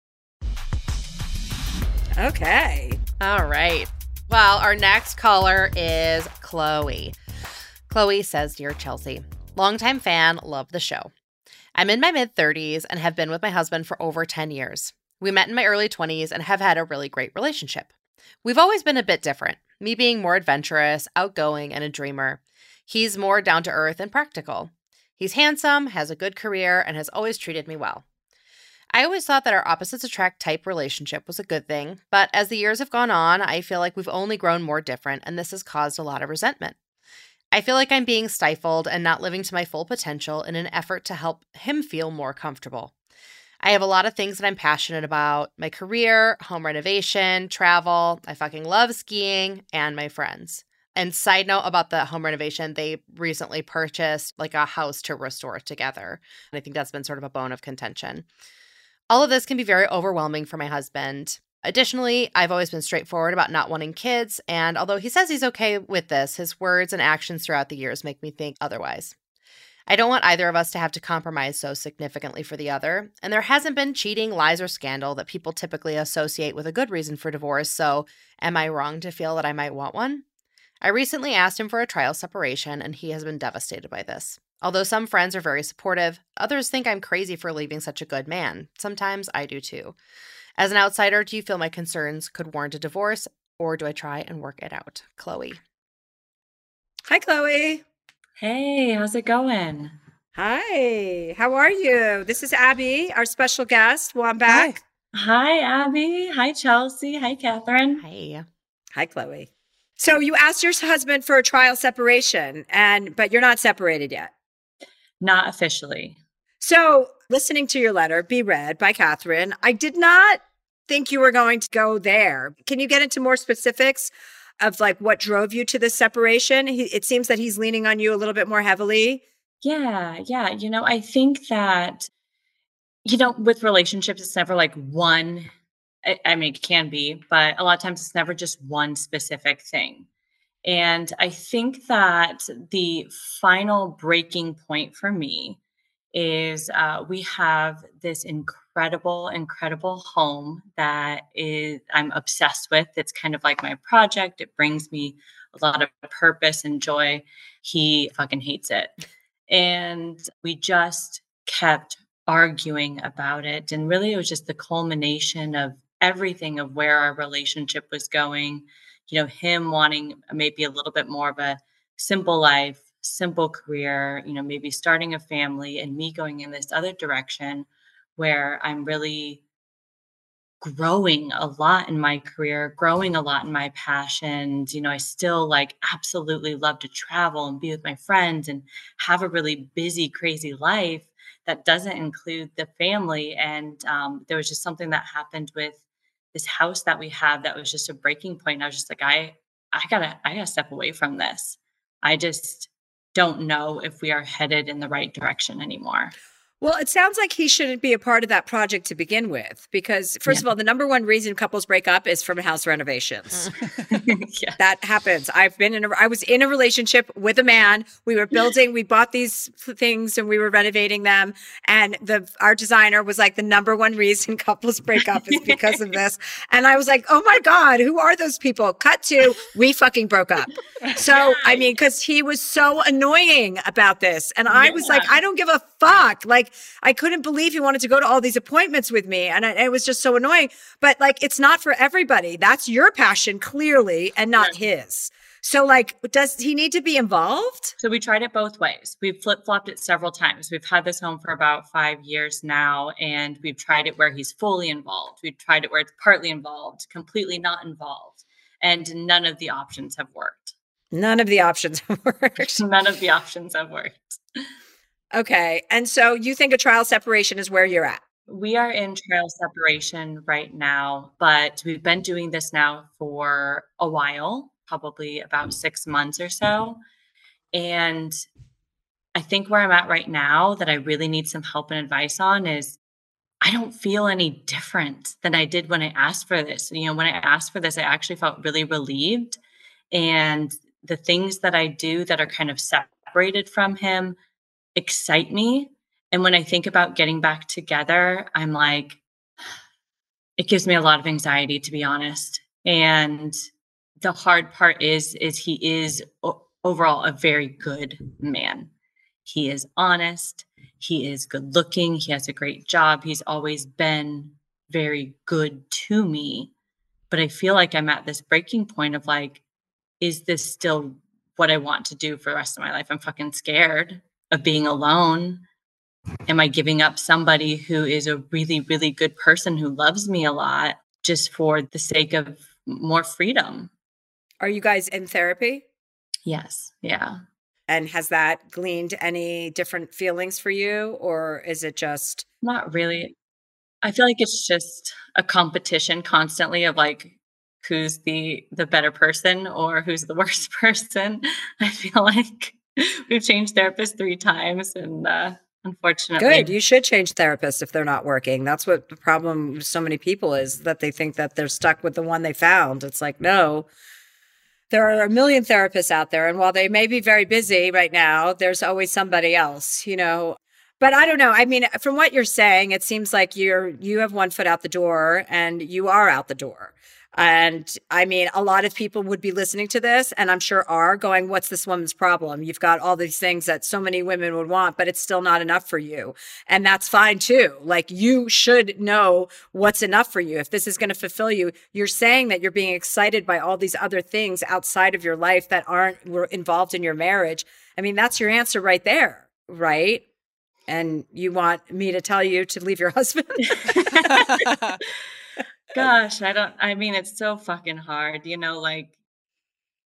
Okay. All right. Well, our next caller is Chloe. Chloe says, Dear Chelsea, longtime fan, love the show. I'm in my mid-30s and have been with my husband for over 10 years. We met in my early 20s and have had a really great relationship. We've always been a bit different, me being more adventurous, outgoing, and a dreamer. He's more down-to-earth and practical. He's handsome, has a good career, and has always treated me well. I always thought that our opposites attract type relationship was a good thing, but as the years have gone on, I feel like we've only grown more different, and this has caused a lot of resentment. I feel like I'm being stifled and not living to my full potential in an effort to help him feel more comfortable. I have a lot of things that I'm passionate about: my career, home renovation, travel. I fucking love skiing, and my friends. And side note about the home renovation, they recently purchased like a house to restore together. And I think that's been sort of a bone of contention. All of this can be very overwhelming for my husband. Additionally, I've always been straightforward about not wanting kids, and although he says he's okay with this, his words and actions throughout the years make me think otherwise. I don't want either of us to have to compromise so significantly for the other, and there hasn't been cheating, lies, or scandal that people typically associate with a good reason for divorce, so am I wrong to feel that I might want one? I recently asked him for a trial separation, and he has been devastated by this. Although some friends are very supportive, others think I'm crazy for leaving such a good man. Sometimes I do too. As an outsider, do you feel my concerns could warrant a divorce, or do I try and work it out? Chloe. Hi, Chloe. Hey, how's it going? Hi, how are you? This is Abby, our special guest. Well, I'm back. Hi, Abby. Hi, Chelsea. Hi, Catherine. Hi. Hi, Chloe. So you asked your husband for a trial separation, but you're not separated yet. Not officially. So listening to your letter, Be Read by Catherine, I did not think you were going to go there. Can you get into more specifics of like what drove you to this separation? It seems that he's leaning on you a little bit more heavily. Yeah. I think that, with relationships, it's never like one. I mean, it can be, but a lot of times it's never just one specific thing. And I think that the final breaking point for me is we have this incredible home that I'm obsessed with. It's kind of like my project. It brings me a lot of purpose and joy. He fucking hates it. And we just kept arguing about it. And really, it was just the culmination of everything of where our relationship was going. Him wanting maybe a little bit more of a simple life, simple career, maybe starting a family, and me going in this other direction where I'm really growing a lot in my career, growing a lot in my passions. I still absolutely love to travel and be with my friends and have a really busy, crazy life that doesn't include the family. And there was just something that happened with this house that we have that was just a breaking point. I was just like, I gotta step away from this. I just don't know if we are headed in the right direction anymore. Well, it sounds like he shouldn't be a part of that project to begin with, because first of all, the number one reason couples break up is from house renovations. That happens. I was in a relationship with a man. We bought these things and we were renovating them. And our designer was like, the number one reason couples break up is because of this. And I was like, oh my God, who are those people? Cut to, we fucking broke up. So, I mean, because he was so annoying about this. And I was like, I don't give a fuck. I couldn't believe he wanted to go to all these appointments with me. And it was just so annoying. But it's not for everybody. That's your passion, clearly, and not his. So does he need to be involved? So we tried it both ways. We've flip-flopped it several times. We've had this home for about 5 years now, and we've tried it where he's fully involved. We've tried it where it's partly involved, completely not involved. And none of the options have worked. None of the options have worked. None of the options have worked. Okay. And so you think a trial separation is where you're at? We are in trial separation right now, but we've been doing this now for a while, probably about 6 months or so. And I think where I'm at right now that I really need some help and advice on is I don't feel any different than I did when I asked for this. When I asked for this, I actually felt really relieved. And the things that I do that are kind of separated from him excite me. And when I think about getting back together, I'm like, it gives me a lot of anxiety, to be honest. And the hard part is he is overall a very good man. He is honest. He is good looking. He has a great job. He's always been very good to me. But I feel like I'm at this breaking point of is this still what I want to do for the rest of my life? I'm fucking scared of being alone. Am I giving up somebody who is a really, really good person who loves me a lot just for the sake of more freedom? Are you guys in therapy? Yes. Yeah. And has that gleaned any different feelings for you, or is it just? Not really. I feel like it's just a competition constantly of who's the better person or who's the worst person. I feel like we've changed therapists 3 times, and unfortunately. Good. You should change therapists if they're not working. That's what the problem with so many people is, that they think that they're stuck with the one they found. It's like, no, there are a million therapists out there. And while they may be very busy right now, there's always somebody else, But I don't know. I mean, from what you're saying, it seems like you have one foot out the door and you are out the door. And I mean, a lot of people would be listening to this, and I'm sure are going, what's this woman's problem? You've got all these things that so many women would want, but it's still not enough for you. And that's fine too. You should know what's enough for you. If this is going to fulfill you, you're saying that you're being excited by all these other things outside of your life that aren't involved in your marriage. I mean, that's your answer right there, right? And you want me to tell you to leave your husband? Gosh, I mean, it's so fucking hard,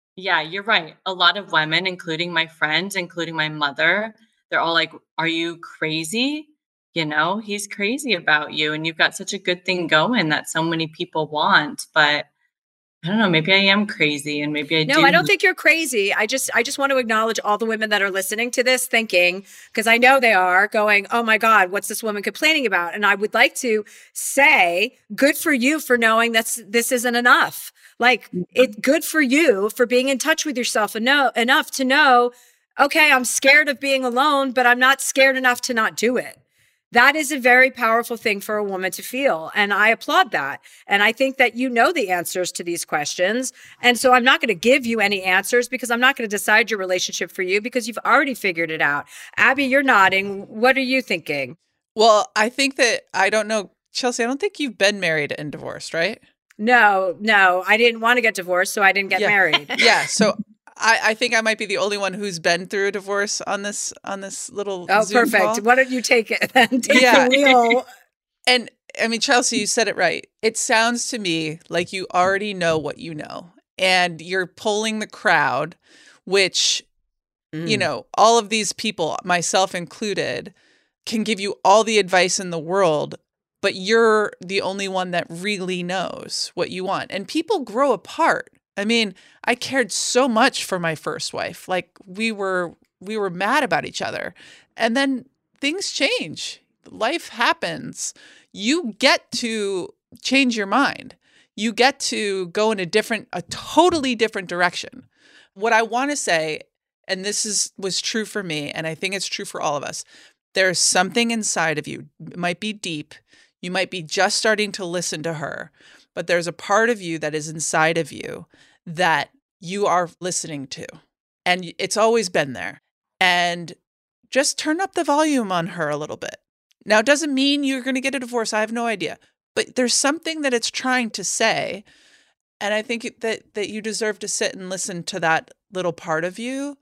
Yeah, you're right. A lot of women, including my friends, including my mother, they're all like, "Are you crazy? You know, he's crazy about you, and you've got such a good thing going that so many people want." But I don't know, maybe I am crazy and maybe I No, do. I don't think you're crazy. I just want to acknowledge all the women that are listening to this thinking, because I know they are going, oh my God, what's this woman complaining about? And I would like to say, good for you for knowing this isn't enough. Like, it's good for you for being in touch with yourself enough to know, okay, I'm scared of being alone, but I'm not scared enough to not do it. That is a very powerful thing for a woman to feel. And I applaud that. And I think that you know the answers to these questions. And so I'm not going to give you any answers because I'm not going to decide your relationship for you because you've already figured it out. Abby, you're nodding. What are you thinking? Well, I think that, I don't know, Chelsea, I don't think you've been married and divorced, right? No, I didn't want to get divorced, so I didn't get married. Yeah. So I think I might be the only one who's been through a divorce on this little Zoom perfect call. Why don't you take it then? Take the wheel. And I mean, Chelsea, you said it right. It sounds to me like you already know what you know, and you're polling the crowd, which, you know, all of these people, myself included, can give you all the advice in the world, but you're the only one that really knows what you want. And people grow apart. I mean, I cared so much for my first wife. Like, we were mad about each other. And then things change. Life happens. You get to change your mind. You get to go in a totally different direction. What I want to say, and this was true for me, and I think it's true for all of us, there's something inside of you. It might be deep. You might be just starting to listen to her, but there's a part of you that is inside of you that you are listening to. And it's always been there. And just turn up the volume on her a little bit. Now, it doesn't mean you're going to get a divorce. I have no idea. But there's something that it's trying to say. And I think that you deserve to sit and listen to that little part of you.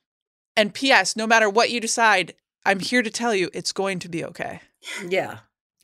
And P.S., no matter what you decide, I'm here to tell you it's going to be okay. Yeah.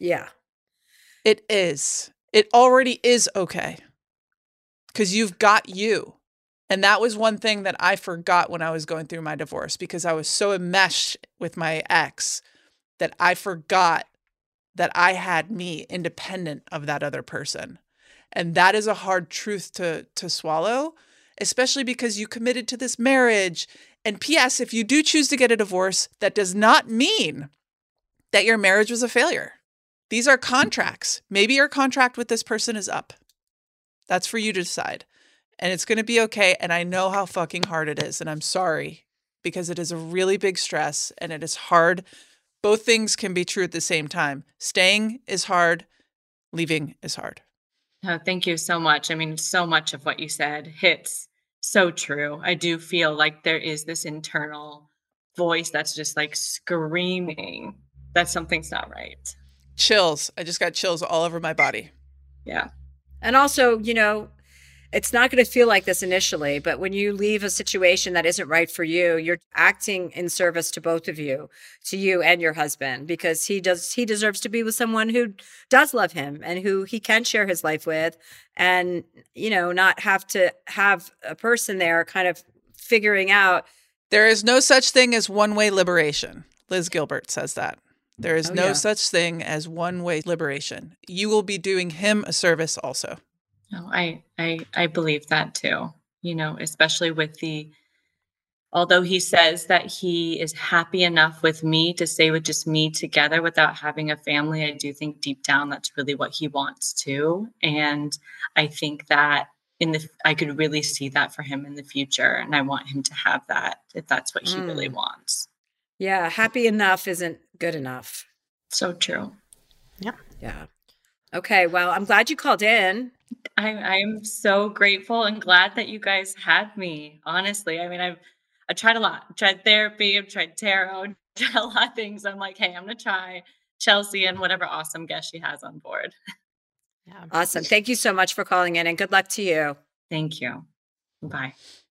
It is. It already is okay. Because you've got you. And that was one thing that I forgot when I was going through my divorce, because I was so enmeshed with my ex that I forgot that I had me independent of that other person. And that is a hard truth to swallow, especially because you committed to this marriage. And P.S., if you do choose to get a divorce, that does not mean that your marriage was a failure. These are contracts. Maybe your contract with this person is up. That's for you to decide. And it's going to be okay. And I know how fucking hard it is. And I'm sorry, because it is a really big stress and it is hard. Both things can be true at the same time. Staying is hard. Leaving is hard. Oh, thank you so much. I mean, so much of what you said hits so true. I do feel like there is this internal voice that's just like screaming that something's not right. Chills. I just got chills all over my body. Yeah. And also, you know, it's not going to feel like this initially, but when you leave a situation that isn't right for you, you're acting in service to both of you, to you and your husband, because he deserves to be with someone who does love him and who he can share his life with, and, you know, not have to have a person there kind of figuring out. There is no such thing as one-way liberation. Liz Gilbert says that. There is no such thing as one-way liberation. You will be doing him a service also. No, I believe that too, you know, especially with although he says that he is happy enough with me to stay with just me together without having a family, I do think deep down that's really what he wants too. And I think that I could really see that for him in the future. And I want him to have that if that's what he really wants. Yeah. Happy enough isn't good enough. So true. Yeah. Okay. Well, I'm glad you called in. I'm so grateful and glad that you guys had me. Honestly, I mean, I've tried a lot. I've tried therapy. I've tried tarot. I've tried a lot of things. I'm like, hey, I'm going to try Chelsea and whatever awesome guest she has on board. Yeah. Awesome. Thank you so much for calling in, and good luck to you. Thank you. Bye.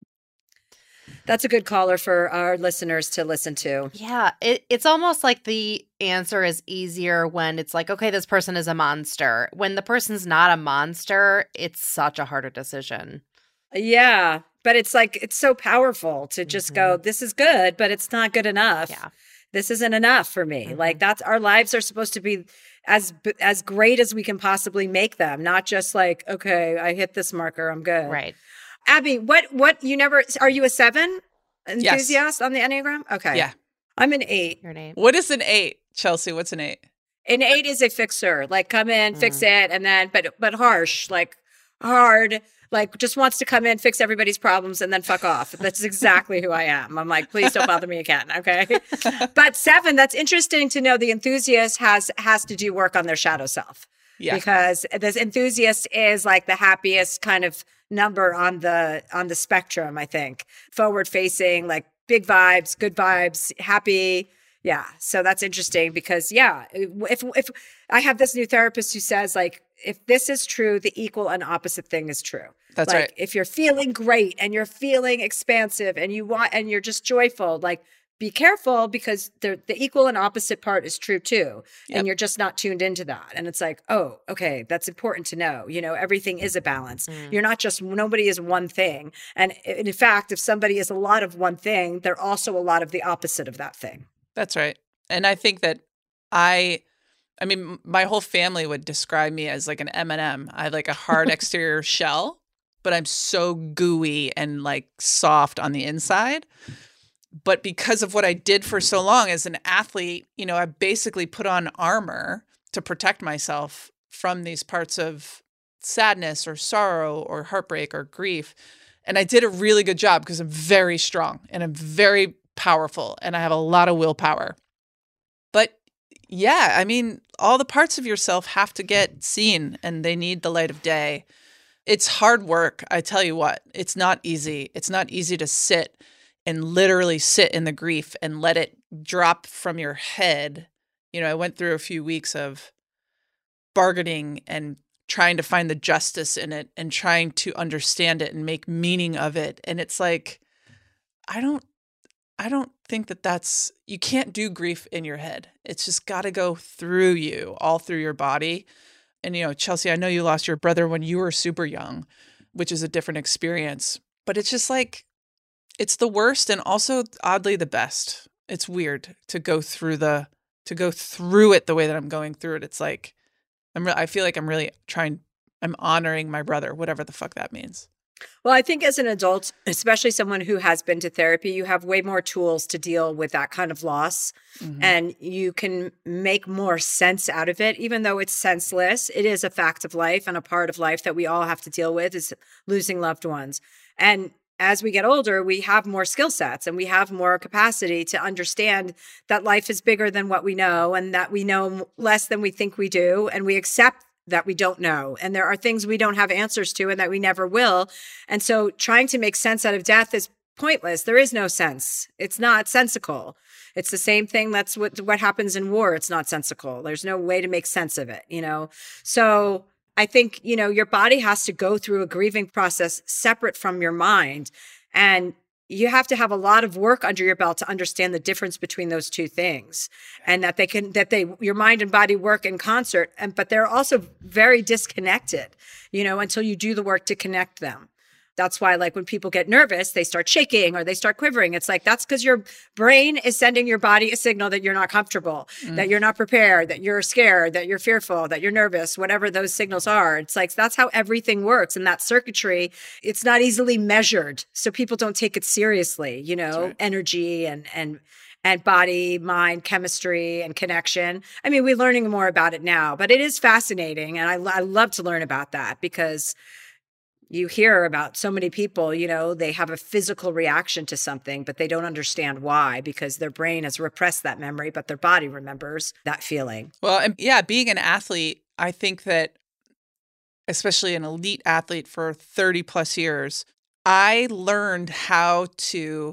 That's a good caller for our listeners to listen to. Yeah, it's almost like the answer is easier when it's like, okay, this person is a monster. When the person's not a monster, it's such a harder decision. Yeah. But it's like, it's so powerful to just go, this is good, but it's not good enough. Yeah. This isn't enough for me. Like that's, our lives are supposed to be as great as we can possibly make them. Not just like, okay, I hit this marker, I'm good. Right. Abby, what you never, are you a 7 enthusiast Yes. on the Enneagram? Okay. Yeah. I'm an 8. You're an 8. What is an 8? Chelsea, what's an 8? An 8 is a fixer, like come in, fix it, and then, but harsh, like hard, like just wants to come in, fix everybody's problems, and then fuck off. That's exactly who I am. I'm like, please don't bother me again, okay? But 7, that's interesting to know. The enthusiast has to do work on their shadow self. Yeah. Because this enthusiast is like the happiest kind of number on the spectrum, I think. Forward facing, like big vibes, good vibes, happy. Yeah. So that's interesting because if I have this new therapist who says like, if this is true, the equal and opposite thing is true. That's like, right. If you're feeling great and you're feeling expansive and you're just joyful, like be careful because the equal and opposite part is true too. Yep. And you're just not tuned into that. And it's like, oh, okay, that's important to know. You know, everything is a balance. You're not just, nobody is one thing. And in fact, if somebody is a lot of one thing, they're also a lot of the opposite of that thing. That's right. And I think that I mean, my whole family would describe me as like an M&M. I have like a hard exterior shell, but I'm so gooey and like soft on the inside. But because of what I did for so long as an athlete, you know, I basically put on armor to protect myself from these parts of sadness or sorrow or heartbreak or grief. And I did a really good job because I'm very strong and I'm very powerful and I have a lot of willpower. But yeah, I mean, all the parts of yourself have to get seen and they need the light of day. It's hard work. I tell you what, it's not easy. It's not easy to sit and literally sit in the grief and let it drop from your head. You know, I went through a few weeks of bargaining and trying to find the justice in it and trying to understand it and make meaning of it. And it's like, I don't think that's, you can't do grief in your head. It's just got to go through you, all through your body. And, you know, Chelsea, I know you lost your brother when you were super young, which is a different experience, but it's just like, it's the worst and also oddly the best. It's weird to go through it the way that I'm going through it. It's like, I feel like I'm honoring my brother, whatever the fuck that means. Well, I think as an adult, especially someone who has been to therapy, you have way more tools to deal with that kind of loss. And you can make more sense out of it, even though it's senseless. It is a fact of life and a part of life that we all have to deal with is losing loved ones. And as we get older, we have more skill sets and we have more capacity to understand that life is bigger than what we know and that we know less than we think we do. And we accept that we don't know. And there are things we don't have answers to and that we never will. And so trying to make sense out of death is pointless. There is no sense. It's not sensical. It's the same thing. That's what happens in war. It's not sensical. There's no way to make sense of it, you know? So I think, you know, your body has to go through a grieving process separate from your mind. And you have to have a lot of work under your belt to understand the difference between those two things and that your mind and body work in concert. But they're also very disconnected, you know, until you do the work to connect them. That's why, like, when people get nervous, they start shaking or they start quivering. It's like, that's because your brain is sending your body a signal that you're not comfortable, that you're not prepared, that you're scared, that you're fearful, that you're nervous, whatever those signals are. It's like, that's how everything works. And that circuitry, it's not easily measured. So people don't take it seriously, you know, right. Energy and body, mind, chemistry, and connection. I mean, we're learning more about it now, but it is fascinating. And I love to learn about that because you hear about so many people, you know, they have a physical reaction to something, but they don't understand why, because their brain has repressed that memory, but their body remembers that feeling. Well, and yeah, being an athlete, I think that, especially an elite athlete for 30 plus years, I learned how to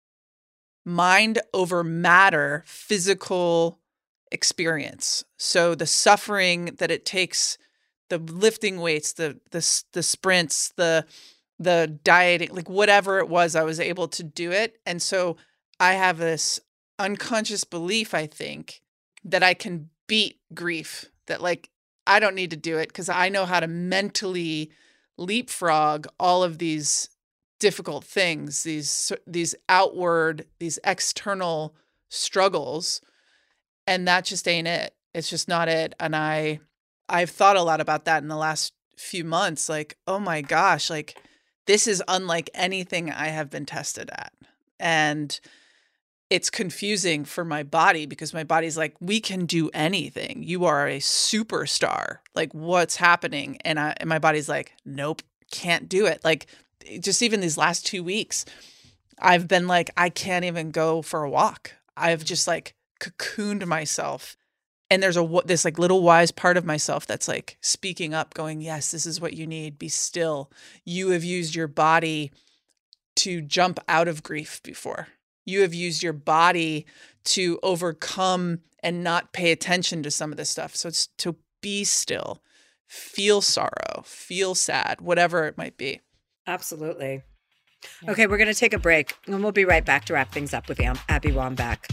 mind over matter physical experience. So the suffering that it takes, the lifting weights, the sprints, the dieting, like whatever it was, I was able to do it. And so I have this unconscious belief, I think, that I can beat grief, that like, I don't need to do it because I know how to mentally leapfrog all of these difficult things, these outward, these external struggles, and that just ain't it. It's just not it. And I've thought a lot about that in the last few months, like, oh my gosh, like this is unlike anything I have been tested at. And it's confusing for my body because my body's like, we can do anything. You are a superstar. Like, what's happening? And my body's like, nope, can't do it. Like, just even these last 2 weeks, I've been like, I can't even go for a walk. I've just like cocooned myself. And there's this like little wise part of myself that's like speaking up, going, yes, this is what you need. Be still. You have used your body to jump out of grief before. You have used your body to overcome and not pay attention to some of this stuff. So it's to be still, feel sorrow, feel sad, whatever it might be. Absolutely. Okay, we're going to take a break, and we'll be right back to wrap things up with Abby Wambach.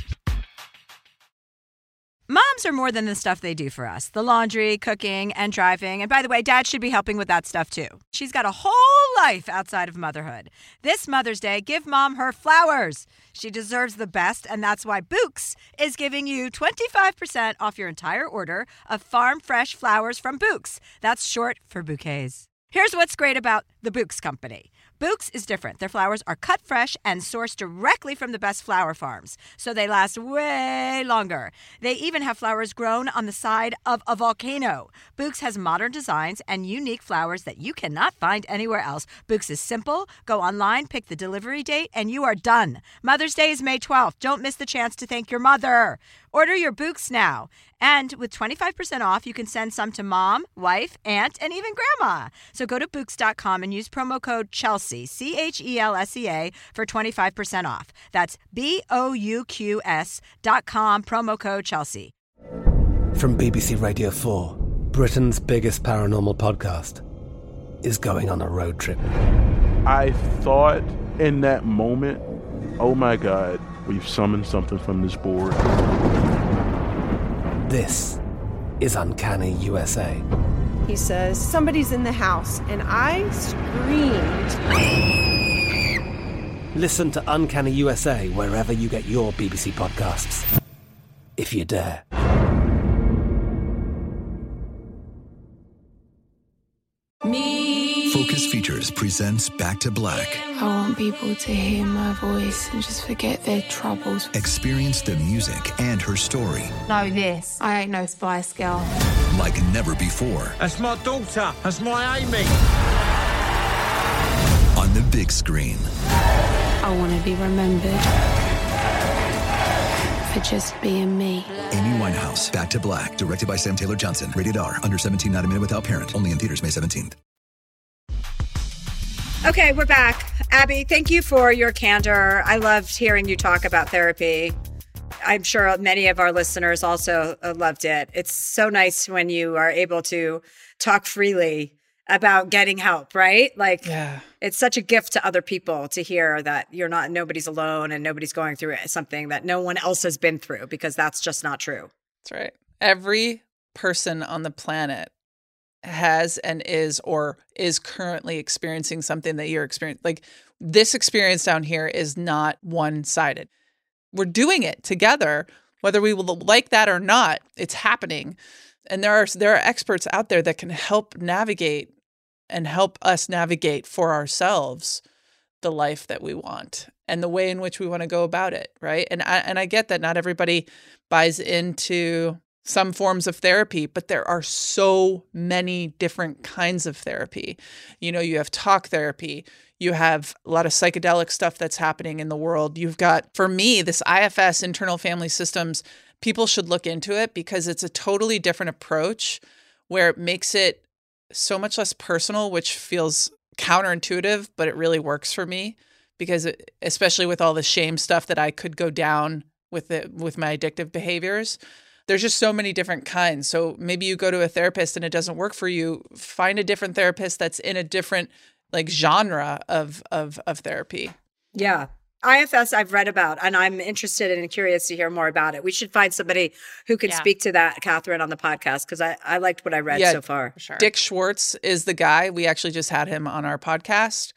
Moms are more than the stuff they do for us. The laundry, cooking, and driving. And by the way, Dad should be helping with that stuff too. She's got a whole life outside of motherhood. This Mother's Day, give Mom her flowers. She deserves the best, and that's why Bouqs is giving you 25% off your entire order of farm fresh flowers from Bouqs. That's short for bouquets. Here's what's great about the Bouqs company. Bouqs is different. Their flowers are cut fresh and sourced directly from the best flower farms, so they last way longer. They even have flowers grown on the side of a volcano. Bouqs has modern designs and unique flowers that you cannot find anywhere else. Bouqs is simple. Go online, pick the delivery date, and you are done. Mother's Day is May 12th. Don't miss the chance to thank your mother. Order your Bouqs now. And with 25% off, you can send some to mom, wife, aunt, and even grandma. So go to Bouqs.com and use promo code Chelsea, CHELSEA, for 25% off. That's BOUQS.com, promo code Chelsea. From BBC Radio 4, Britain's biggest paranormal podcast is going on a road trip. I thought in that moment, oh my God, we've summoned something from this board. This is Uncanny USA. He says, somebody's in the house, and I screamed. Listen to Uncanny USA wherever you get your BBC podcasts, if you dare. Focus Features presents Back to Black. I want people to hear my voice and just forget their troubles. Experience the music and her story. Know this, I ain't no Spice Girl. Like never before. That's my daughter. That's my Amy. On the big screen. I want to be remembered for just being me. Amy Winehouse, Back to Black. Directed by Sam Taylor Johnson. Rated R. Under 17, not a minute without parent. Only in theaters May 17th. Okay, we're back. Abby, thank you for your candor. I loved hearing you talk about therapy. I'm sure many of our listeners also loved it. It's so nice when you are able to talk freely about getting help, right? Like, It's such a gift to other people to hear that nobody's alone and nobody's going through something that no one else has been through, because that's just not true. That's right. Every person on the planet has and is currently experiencing something that you're experiencing. Like, this experience down here is not one-sided. We're doing it together, whether we will like that or not. It's happening. And there are experts out there that can help navigate and help us navigate for ourselves the life that we want and the way in which we want to go about it, right? And I get that not everybody buys into some forms of therapy, but there are so many different kinds of therapy. You know, you have talk therapy, you have a lot of psychedelic stuff that's happening in the world. You've got, for me, this IFS, internal family systems. People should look into it because it's a totally different approach where it makes it so much less personal, which feels counterintuitive, but it really works for me because especially with all the shame stuff that I could go down with my addictive behaviors. There's just so many different kinds. So maybe you go to a therapist and it doesn't work for you. Find a different therapist that's in a different genre of therapy. Yeah. IFS I've read about, and I'm interested and curious to hear more about it. We should find somebody who can speak to that, Catherine, on the podcast, because I liked what I read so far. Sure. Dick Schwartz is the guy. We actually just had him on our podcast.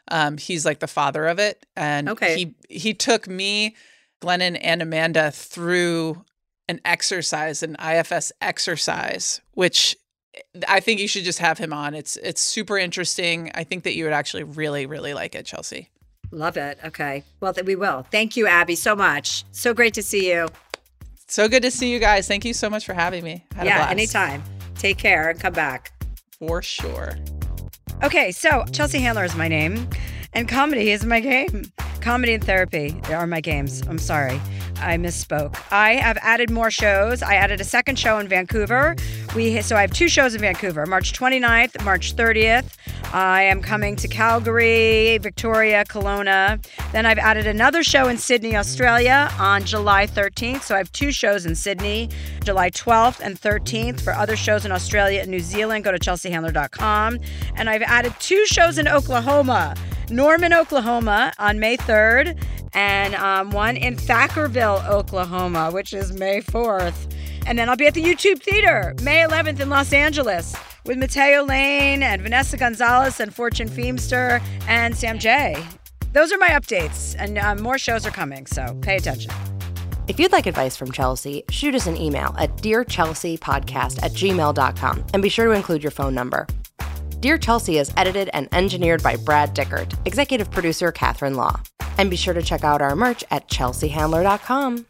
He's like the father of it. And he took me, Glennon, and Amanda through an exercise, an IFS exercise, which I think you should just have him on. It's super interesting. I think that you would actually really, really like it, Chelsea. Love it. Okay. Well, we will. Thank you, Abby, so much. So great to see you. So good to see you guys. Thank you so much for having me. Had a blast. Anytime. Take care and come back. For sure. Okay, so Chelsea Handler is my name, and comedy is my game. Comedy and therapy are my games. I'm sorry. I misspoke. I have added more shows. I added a second show in Vancouver. So I have 2 shows in Vancouver, March 29th, March 30th. I am coming to Calgary, Victoria, Kelowna. Then I've added another show in Sydney, Australia on July 13th. So I have 2 shows in Sydney, July 12th and 13th. For other shows in Australia and New Zealand, go to chelseahandler.com. And I've added 2 shows in Oklahoma, Norman, Oklahoma on May 3rd, and one in Thackerville, Oklahoma, which is May 4th. And then I'll be at the YouTube Theater, May 11th in Los Angeles with Mateo Lane and Vanessa Gonzalez and Fortune Feemster and Sam J. Those are my updates, and more shows are coming, so pay attention. If you'd like advice from Chelsea, shoot us an email at dearchelseapodcast@gmail.com and be sure to include your phone number. Dear Chelsea is edited and engineered by Brad Dickert, executive producer Catherine Law. And be sure to check out our merch at chelseahandler.com.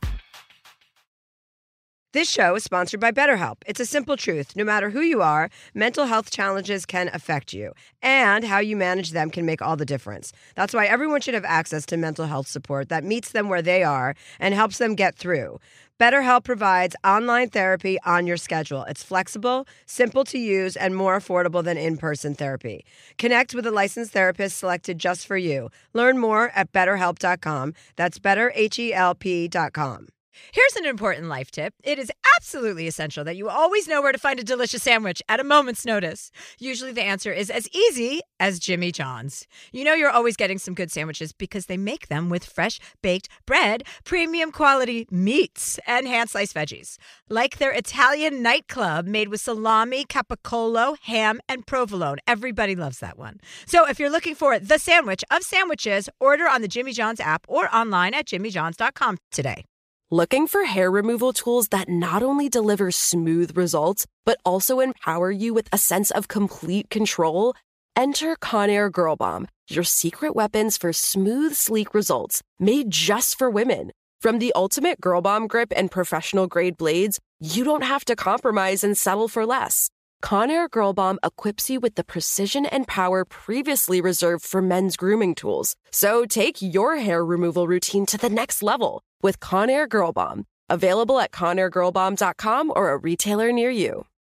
This show is sponsored by BetterHelp. It's a simple truth. No matter who you are, mental health challenges can affect you, and how you manage them can make all the difference. That's why everyone should have access to mental health support that meets them where they are and helps them get through. BetterHelp provides online therapy on your schedule. It's flexible, simple to use, and more affordable than in-person therapy. Connect with a licensed therapist selected just for you. Learn more at BetterHelp.com. That's BetterHelp.com. Here's an important life tip. It is absolutely essential that you always know where to find a delicious sandwich at a moment's notice. Usually the answer is as easy as Jimmy John's. You know you're always getting some good sandwiches because they make them with fresh baked bread, premium quality meats, and hand-sliced veggies. Like their Italian nightclub made with salami, capicola, ham, and provolone. Everybody loves that one. So if you're looking for the sandwich of sandwiches, order on the Jimmy John's app or online at jimmyjohns.com today. Looking for hair removal tools that not only deliver smooth results, but also empower you with a sense of complete control? Enter Conair Girl Bomb, your secret weapons for smooth, sleek results, made just for women. From the ultimate Girl Bomb grip and professional-grade blades, you don't have to compromise and settle for less. Conair Girl Bomb equips you with the precision and power previously reserved for men's grooming tools. So take your hair removal routine to the next level with Conair Girl Bomb. Available at ConairGirlBomb.com or a retailer near you.